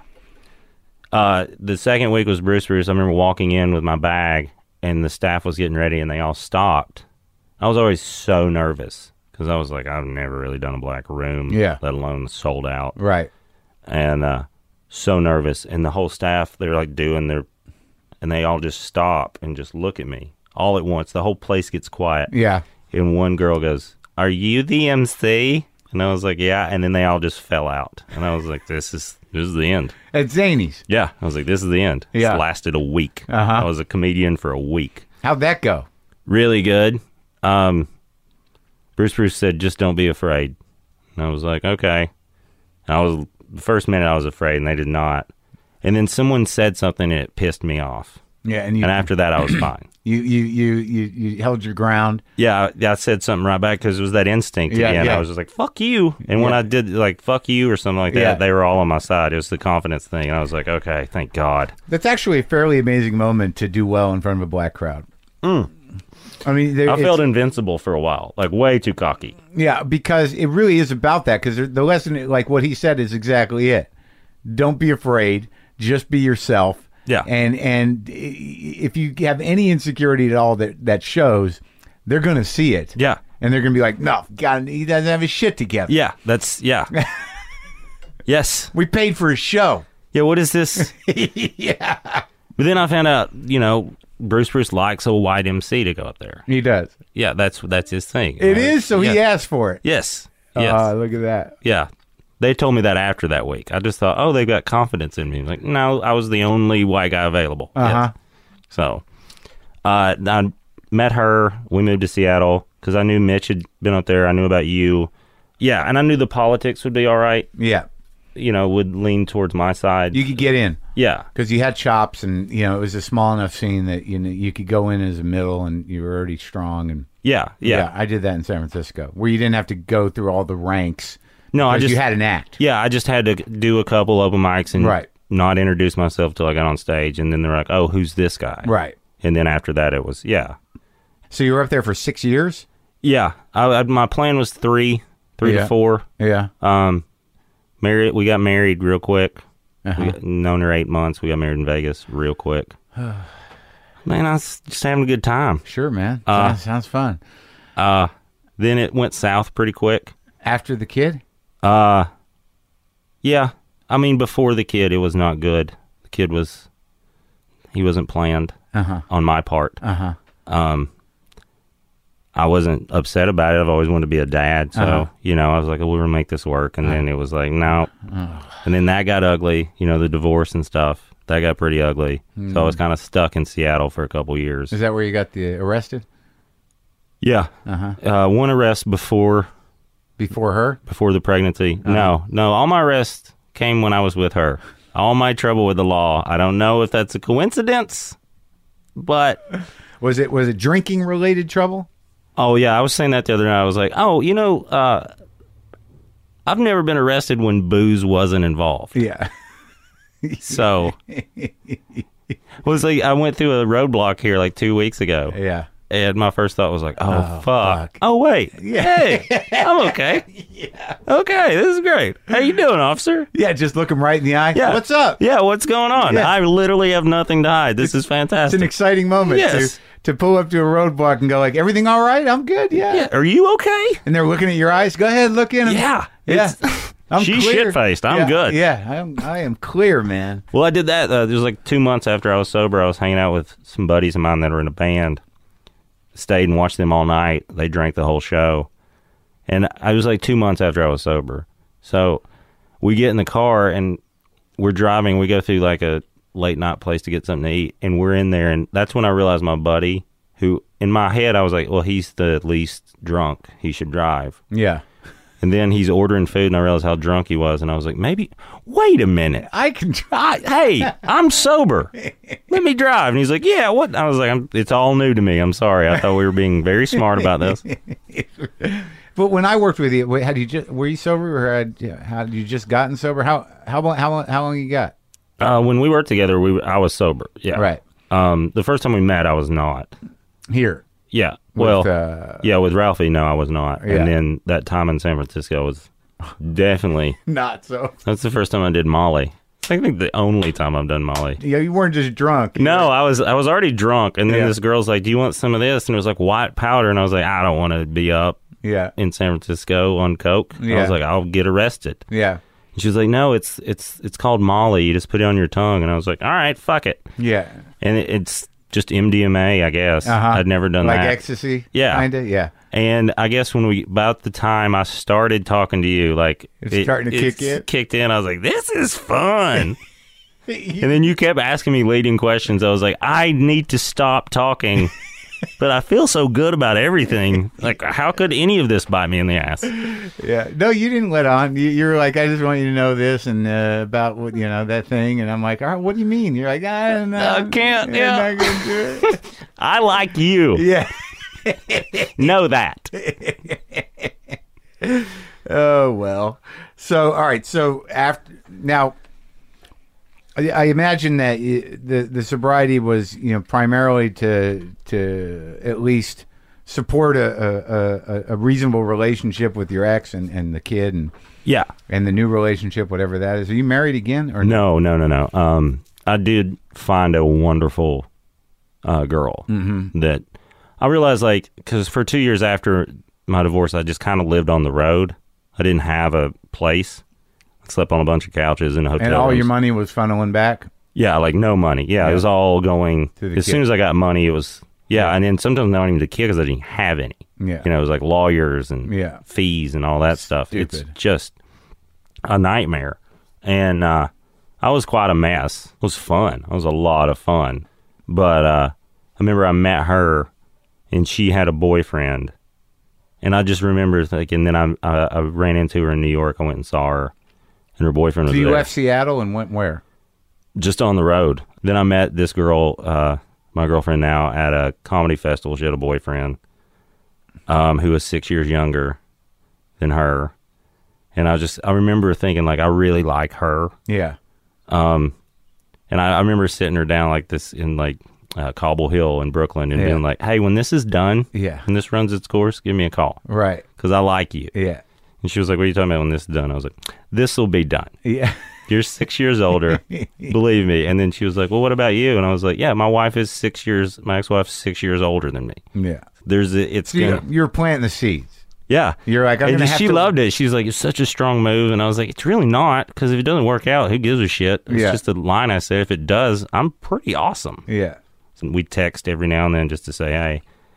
Uh, the second week was Bruce Bruce. I remember walking in with my bag, and the staff was getting ready, and they all stopped. I was always so nervous, because I was like, I've never really done a black room, Yeah. let alone sold out. Right. And uh, so nervous. And the whole staff, they're like doing their, and they all just stop and just look at me all at once. The whole place gets quiet. Yeah. And one girl goes, are you the M C? And I was like, yeah. And then they all just fell out. And I was like, this is this is the end. At Zany's. Yeah. I was like, this is the end. Yeah. It lasted a week. Uh-huh. I was a comedian for a week. How'd that go? Really good. Um, Bruce Bruce said, just don't be afraid. And I was like, okay. And I was, the first minute I was afraid, and they did not. And then someone said something, and it pissed me off. Yeah, and you And after that, I was fine. you, you, you, you, you held your ground. Yeah, I, I said something right back because it was that instinct Yeah, again. yeah. I was just like, fuck you. And when Yeah. I did like, fuck you or something like that, Yeah. they were all on my side. It was the confidence thing. And I was like, okay, thank God. That's actually a fairly amazing moment to do well in front of a black crowd. Mm. I mean, there, I it's- felt invincible for a while, like way too cocky. yeah, because it really is about that. Because the lesson, like what he said, is exactly it. Don't be afraid. Just be yourself. Yeah. And and i- if you have any insecurity at all that that shows, they're going to see it. Yeah. And they're going to be like, no, God, he doesn't have his shit together. Yeah, that's, yeah. Yes. We paid for his show. Yeah, what is this? Yeah. But then I found out, you know, Bruce Bruce likes a white M C to go up there. He does. Yeah, that's that's his thing. It right? is, so yeah. he asked for it. Yes. Yes. Uh, look at that. Yeah. They told me that after that week. I just thought, oh, they've got confidence in me. Like, no, I was the only white guy available. Uh-huh. Yes. So, uh, I met her. We moved to Seattle because I knew Mitch had been up there. I knew about you. Yeah, and I knew the politics would be all right. Yeah. You know, would lean towards my side. You could get in. yeah. Because you had chops, and you know it was a small enough scene that you know you could go in as a middle, and you were already strong. And Yeah. Yeah. I did that in San Francisco, where you didn't have to go through all the ranks. No, I because just you had an act. Yeah, I just had to do a couple open mics and Right. not introduce myself till I got on stage, and then they're like, "Oh, who's this guy?" Right. And then after that, it was yeah, So you were up there for six years. yeah. I, I, my plan was three, three Yeah. to four. Yeah. Um, married. We got married real quick. Uh-huh. We got, known her eight months. We got married in Vegas real quick. Man, I was just having a good time. Sure, man. Uh, sounds, sounds fun. Uh, then it went south pretty quick. After the kid. Uh, yeah. I mean, before the kid, it was not good. The kid was, he wasn't planned Uh huh. on my part. Uh huh. Um, I wasn't upset about it. I've always wanted to be a dad. So, Uh-huh. you know, I was like, oh, we're going to make this work. And then it was like, no. Oh. And then that got ugly, you know, the divorce and stuff. That got pretty ugly. Mm. So I was kind of stuck in Seattle for a couple years. Is that where you got the arrested? Yeah. Uh-huh. Uh, one arrest before Before her? before the pregnancy. Uh-huh. No, no. All my arrests came when I was with her. All my trouble with the law. I don't know if that's a coincidence, but... Was it was it drinking related trouble? Oh, yeah, I was saying that the other night. I was like, oh, you know, uh, I've never been arrested when booze wasn't involved. Yeah. So, it was like, I went through a roadblock here like two weeks ago. Yeah. And my first thought was like, oh, Oh, fuck. fuck. Oh, wait. Yeah. Hey, I'm okay. Yeah. Okay, this is great. How you doing, officer? Yeah, just look him right in the eye. Yeah. What's up? Yeah, what's going on? Yeah. I literally have nothing to hide. This is It's fantastic. an exciting moment Yes. to, to pull up to a roadblock and go like, everything all right? I'm good, yeah. Yeah, are you okay? And they're looking at your eyes. Go ahead, look in them. Yeah. Yeah. It's- I'm She's clear. shit-faced. I'm Yeah, good. Yeah, I'm, I am clear, man. Well, I did that. Uh, it was like two months after I was sober. I was hanging out with some buddies of mine that were in a band. Stayed and watched them all night. They drank the whole show. And I was like two months after I was sober. So we get in the car and we're driving. We go through like a late night place to get something to eat. And we're in there. And that's when I realized my buddy, who in my head, I was like, well, he's the least drunk. He should drive. Yeah. And then he's ordering food, and I realized how drunk he was. And I was like, maybe, wait a minute. I can I, hey, I'm sober. Let me drive. And he's like, yeah, what? I was like, I'm, it's all new to me. I'm sorry. I thought we were being very smart about this. But when I worked with you, wait, had you just, were you sober or had, had you just gotten sober? How how long how long how long you got? Uh, when we worked together, we I was sober. Yeah. Right. Um, the first time we met, I was not. Here. Yeah. Well, With, uh, yeah, with Ralphie, no, I was not. Yeah. And then that time in San Francisco was definitely, not so. that's the first time I did Molly. I think the only time I've done Molly. Yeah, you weren't just drunk. You No, were- I was I was already drunk, and then Yeah. this girl's like, "Do you want some of this?" And it was like white powder, and I was like, "I don't want to be up Yeah. in San Francisco on coke." And I was Yeah. like, "I'll get arrested." Yeah. And she was like, "No, it's it's it's called Molly. You just put it on your tongue." And I was like, "All right, fuck it." Yeah. And it, it's just M D M A, I guess. Uh-huh. I'd never done like that. ecstasy. Yeah. Kinda. Yeah. And I guess when we about the time I started talking to you, like It's starting to kick it's in? kicked in. I was like, "This is fun." And then you kept asking me leading questions. I was like, I need to stop talking, but I feel so good about everything. Like, how could any of this bite me in the ass? Yeah. No, you didn't let on. You, you were like, I just want you to know this and uh, about what you know that thing. And I'm like, all right, what do you mean? You're like, I don't know. I can't, I'm yeah. not gonna do it. I like you. Yeah. Know that. Oh well. So all right. So after now, I, I imagine that you, the the sobriety was you know primarily to to at least support a a, a, a reasonable relationship with your ex and, and the kid and Yeah. and the new relationship, whatever that is. Are you married again or No, no, no, no. Um, I did find a wonderful uh, girl Mm-hmm. that I realized, like, because for two years after my divorce, I just kind of lived on the road. I didn't have a place. I slept on a bunch of couches in a hotel And all rooms. your money was funneling back. Yeah, like no money. Yeah, Yeah. it was all going. To the As kid. soon as I got money, it was yeah, and then sometimes not even the kid because I didn't have any. Yeah. You know, it was like lawyers and Yeah. fees and all that stuff. It's Stupid. just a nightmare. And uh, I was quite a mess. It was fun. It was a lot of fun. But uh, I remember I met her, and she had a boyfriend. And I just remember thinking, then I, I, I ran into her in New York. I went and saw her, and her boyfriend was So you there. left Seattle and went where? Just on the road. Then I met this girl, uh, my girlfriend now, at a comedy festival. She had a boyfriend um, who was six years younger than her. And I just, I remember thinking, like, I really like her. Yeah. Um, and I, I remember sitting her down like this in, like, uh, Cobble Hill in Brooklyn and Yeah. being like, hey, when this is done, Yeah. when this runs its course, give me a call. Right. Because I like you. Yeah. And she was like, what are you talking about when this is done? I was like, this will be done. Yeah. You're six years older, believe me. And then she was like, well, what about you? And I was like, yeah, my wife is six years, my ex-wife's six years older than me. Yeah. There's, a, it's, So you're, gonna, you're planting the seeds. yeah. You're like, I'm And gonna have she to. loved it. She's like, it's such a strong move. And I was like, it's really not, because if it doesn't work out, who gives a shit? It's Yeah. just a line I said. If it does, I'm pretty awesome. Yeah. So we text every now and then just to say, hey.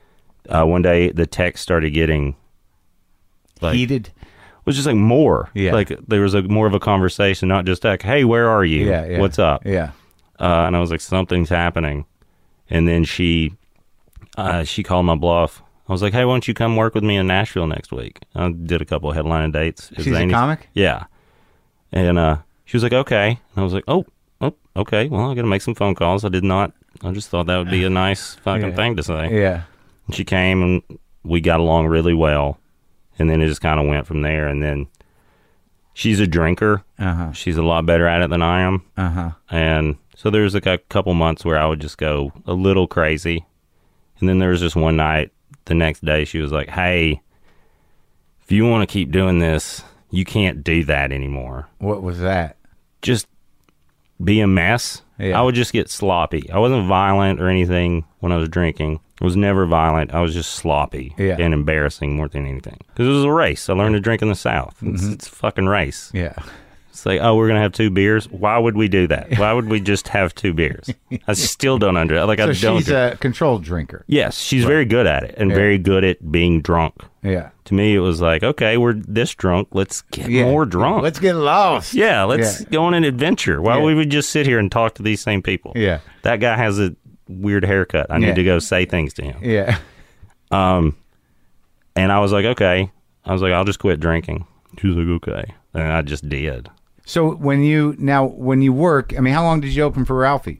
uh, one day the text started getting like, heated. It was just like more. Yeah. Like there was a more of a conversation, not just like, hey, where are you? Yeah, yeah. What's up? Yeah. Uh, and I was like, something's happening. And then she uh, she called my bluff. I was like, hey, why don't you come work with me in Nashville next week? I did a couple of headlining dates. It was She's a Zany's- comic? Yeah. And uh, she was like, okay. And I was like, oh, oh, okay. Well, I got to make some phone calls. I did not. I just thought that would be a nice fucking Yeah. thing to say. Yeah. And she came and we got along really well. And then it just kind of went from there. And then she's a drinker. Uh-huh. She's a lot better at it than I am. Uh-huh. And so there was like a couple months where I would just go a little crazy. And then there was just one night, the next day, she was like, hey, if you want to keep doing this, you can't do that anymore. What was that? Just be a mess. Yeah. I would just get sloppy. I wasn't violent or anything when I was drinking. I was never violent. I was just sloppy Yeah. and embarrassing more than anything. Because it was a race. I learned to drink in the South. It's, Mm-hmm. it's a fucking race. Yeah. It's like, oh, we're going to have two beers? Why would we do that? Why would we just have two beers? I still don't under Like, So I don't. she's drink. a controlled drinker. Yes, she's very good at it and Yeah. very good at being drunk. Yeah. To me, it was like, okay, we're this drunk. Let's get Yeah. more drunk. Let's get lost. yeah, let's Yeah. go on an adventure. Why Yeah. would we just sit here and talk to these same people? Yeah. That guy has a weird haircut. I Yeah. need to go say things to him. Yeah. Um, and I was like, okay. I was like, I'll just quit drinking. She was like, okay. And I just did. So when you now when you work, I mean, how long did you open for Ralphie?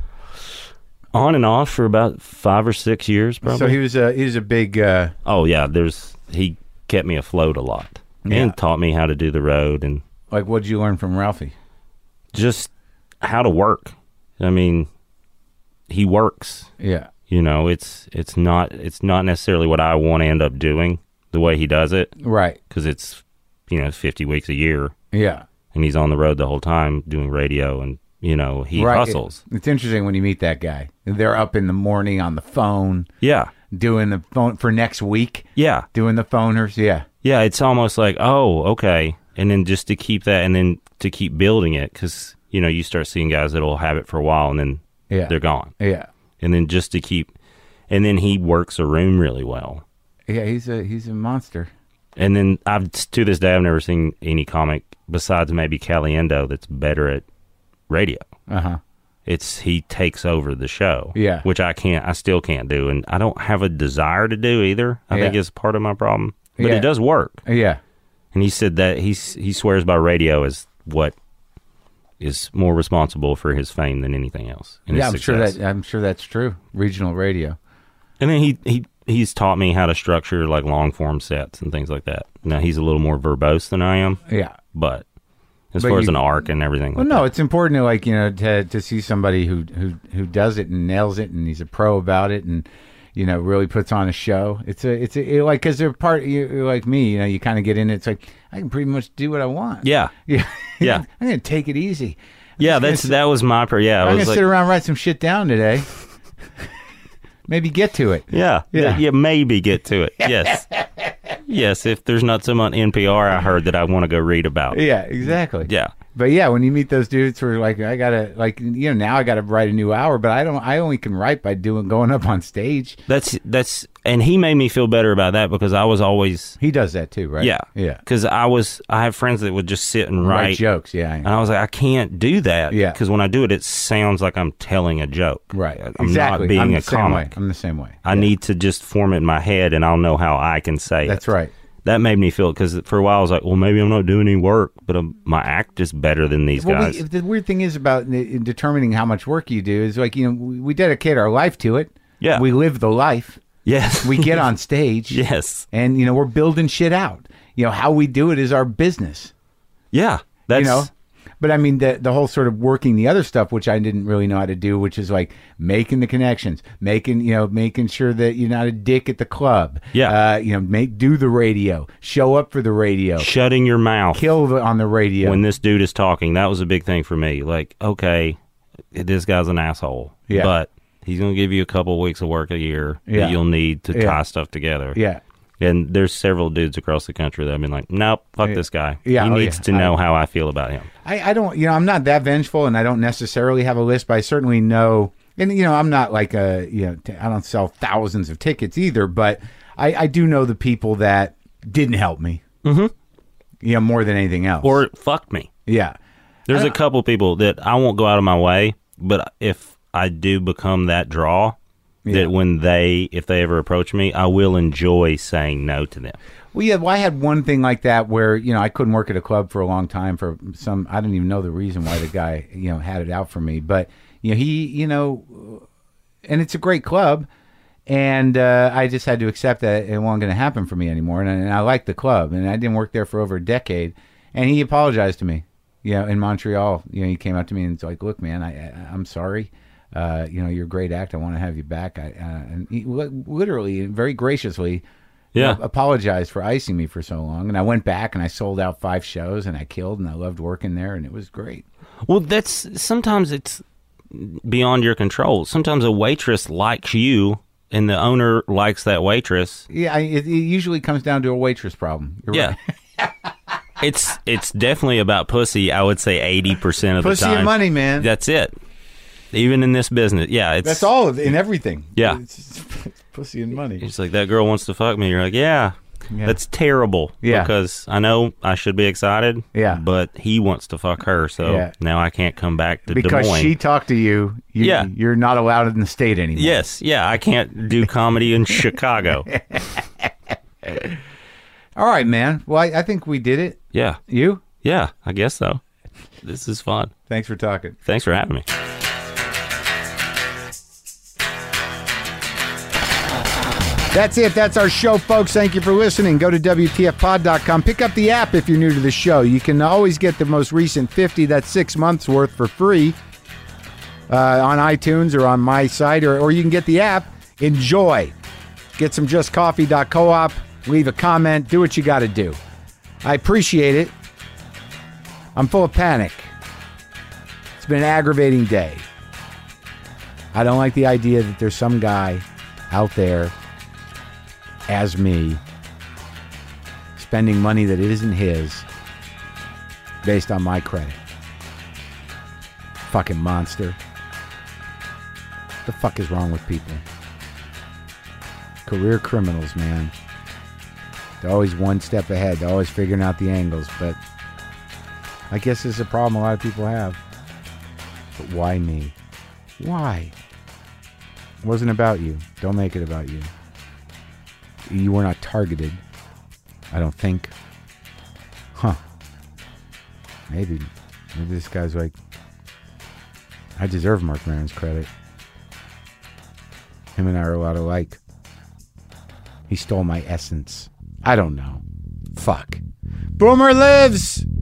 On and off for about five or six years, probably. So he was a he was a big. Uh, Oh yeah, there's he kept me afloat a lot Yeah. and taught me how to do the road and like, what did you learn from Ralphie? just how to work. I mean, he works. Yeah. You know, it's it's not it's not necessarily what I want to end up doing the way he does it Right. because it's you know fifty weeks a year Yeah. and he's on the road the whole time doing radio and you know he right. hustles. It- it's interesting when you meet that guy. They're up in the morning on the phone Yeah, doing the phone for next week. yeah, Doing the phoners. Yeah. yeah. It's almost like oh okay, and then just to keep that and then to keep building it because you know you start seeing guys that'll have it for a while and then Yeah. they're gone. Yeah. And then just to keep, and then he works a room really well. Yeah. He's a he's a monster. And then I've to this day I've never seen any comic besides maybe Caliendo that's better at radio. Uh huh. It's he takes over the show. Yeah. Which I can't I still can't do and I don't have a desire to do either. I think Yeah. it's part of my problem. But Yeah. it does work. Yeah. And he said that he's he swears by radio as what is more responsible for his fame than anything else. and his Yeah. I'm sure success. that I'm sure that's true. Regional radio. And then he, he he's taught me how to structure like long form sets and things like that. Now he's a little more verbose than I am, Yeah. but as But far as you- an arc and everything. Well, like no, that. it's important to like you know to to see somebody who who who does it and nails it and he's a pro about it and you know really puts on a show. It's a it's a it, like because they're part you you're like me. You know, you kind of get in it. It's like I can pretty much do what I want. yeah, Yeah. Yeah. I'm gonna take it easy. yeah. I'm just That's gonna that was my per. Yeah, I'm I gonna was like, sit around and write some shit down today. Maybe get to it. yeah, Yeah. yeah, yeah. Maybe get to it. Yes, yes. If there's not some on N P R I heard that I want to go read about. Yeah, exactly. Yeah, But yeah, when you meet those dudes who are like, I gotta like you know now I gotta write a new hour, but I don't. I only can write by doing going up on stage. that's that's, and he made me feel better about that because I was always He does that too, right? yeah, Yeah. Because I was I have friends that would just sit and Write write. jokes, yeah. And I was like, I can't do that. Yeah. Because when I do it, it sounds like I'm telling a joke. Right. I'm exactly. not being I'm a the same comic. way. I'm the same way. I Yeah. need to just form it in my head, and I'll know how I can say it. That's right. That made me feel, because for a while I was like, well, maybe I'm not doing any work, but um my act is better than these Well, guys. we, the weird thing is about in determining how much work you do is like you know we, we dedicate our life to it. Yeah. We live the life. yes. We get on stage. yes. And you know we're building shit out. You know how we do it is our business. Yeah. That's, you know. But I mean, the the whole sort of working the other stuff, which I didn't really know how to do, which is like making the connections, making you know, making sure that you're not a dick at the club. Yeah. Uh, you know, make do the radio, show up for the radio, shutting your mouth kill the, on the radio. when this dude is talking. That was a big thing for me. Like, okay, this guy's an asshole. Yeah. But he's going to give you a couple of weeks of work a year Yeah. that you'll need to Yeah. tie stuff together. yeah. And there's several dudes across the country that have been like, nope, fuck this guy. Yeah, he oh, needs yeah. to know I- how I feel about him. I, I don't, you know, I'm not that vengeful, and I don't necessarily have a list, but I certainly know And, you know, I'm not like a, you know, t- I don't sell thousands of tickets either, but I, I do know the people that didn't help me. Mm-hmm. You know, more than anything else. Or fuck me. Yeah. There's a couple people that I won't go out of my way, but if I do become that draw, Yeah. that when they, if they ever approach me, I will enjoy saying no to them. Well, yeah, well, I had one thing like that where, you know, I couldn't work at a club for a long time for some, I didn't even know the reason why the guy, you know, had it out for me. But, you know, he, you know, and it's a great club. And uh, I just had to accept that it wasn't going to happen for me anymore. And, and I liked the club. And I didn't work there for over a decade. And he apologized to me, you know, in Montreal. You know, he came up to me and was like, look, man, I, I, I'm sorry. Uh, you know, you're a great act. I want to have you back. I, uh, and he li- literally, very graciously, Yeah. uh, apologized for icing me for so long. And I went back and I sold out five shows and I killed and I loved working there and it was great. Well, that's sometimes it's beyond your control. Sometimes a waitress likes you and the owner likes that waitress. Yeah, I, it, it usually comes down to a waitress problem. You're Yeah. right. it's it's definitely about pussy. I would say eighty percent of the Pussy time. and money, man. That's it. Even in this business, yeah, it's That's all of in everything. Yeah. It's, it's pussy and money. It's like, that girl wants to fuck me. You're like, yeah, Yeah. that's terrible. Yeah. Because I know I should be excited. Yeah. But he wants to fuck her, so Yeah. now I can't come back to Des Because Moines. she talked to you, you, Yeah. you're not allowed in the state anymore. Yes, yeah, I can't do comedy in Chicago. All right, man. Well, I, I think we did it. Yeah, You? yeah, I guess so. This is fun. Thanks for talking. Thanks for having me. That's it. That's our show, folks. Thank you for listening. Go to W T F pod dot com. Pick up the app if you're new to the show. You can always get the most recent fifty, that's six months worth for free uh, on iTunes or on my site, or, or you can get the app. Enjoy. Get some just coffee dot coop. Leave a comment. Do what you got to do. I appreciate it. I'm full of panic. It's been an aggravating day. I don't like the idea that there's some guy out there as me spending money that isn't his based on my credit. Fucking monster. What the fuck is wrong with people? Career criminals, man. They're always one step ahead. They're always figuring out the angles, but I guess this is a problem a lot of people have. But why me? Why? It wasn't about you. Don't make it about you. You were not targeted. I don't think. Huh. Maybe. Maybe this guy's like, I deserve Mark Maron's credit. Him and I are a lot alike. He stole my essence. I don't know. Fuck. Boomer lives!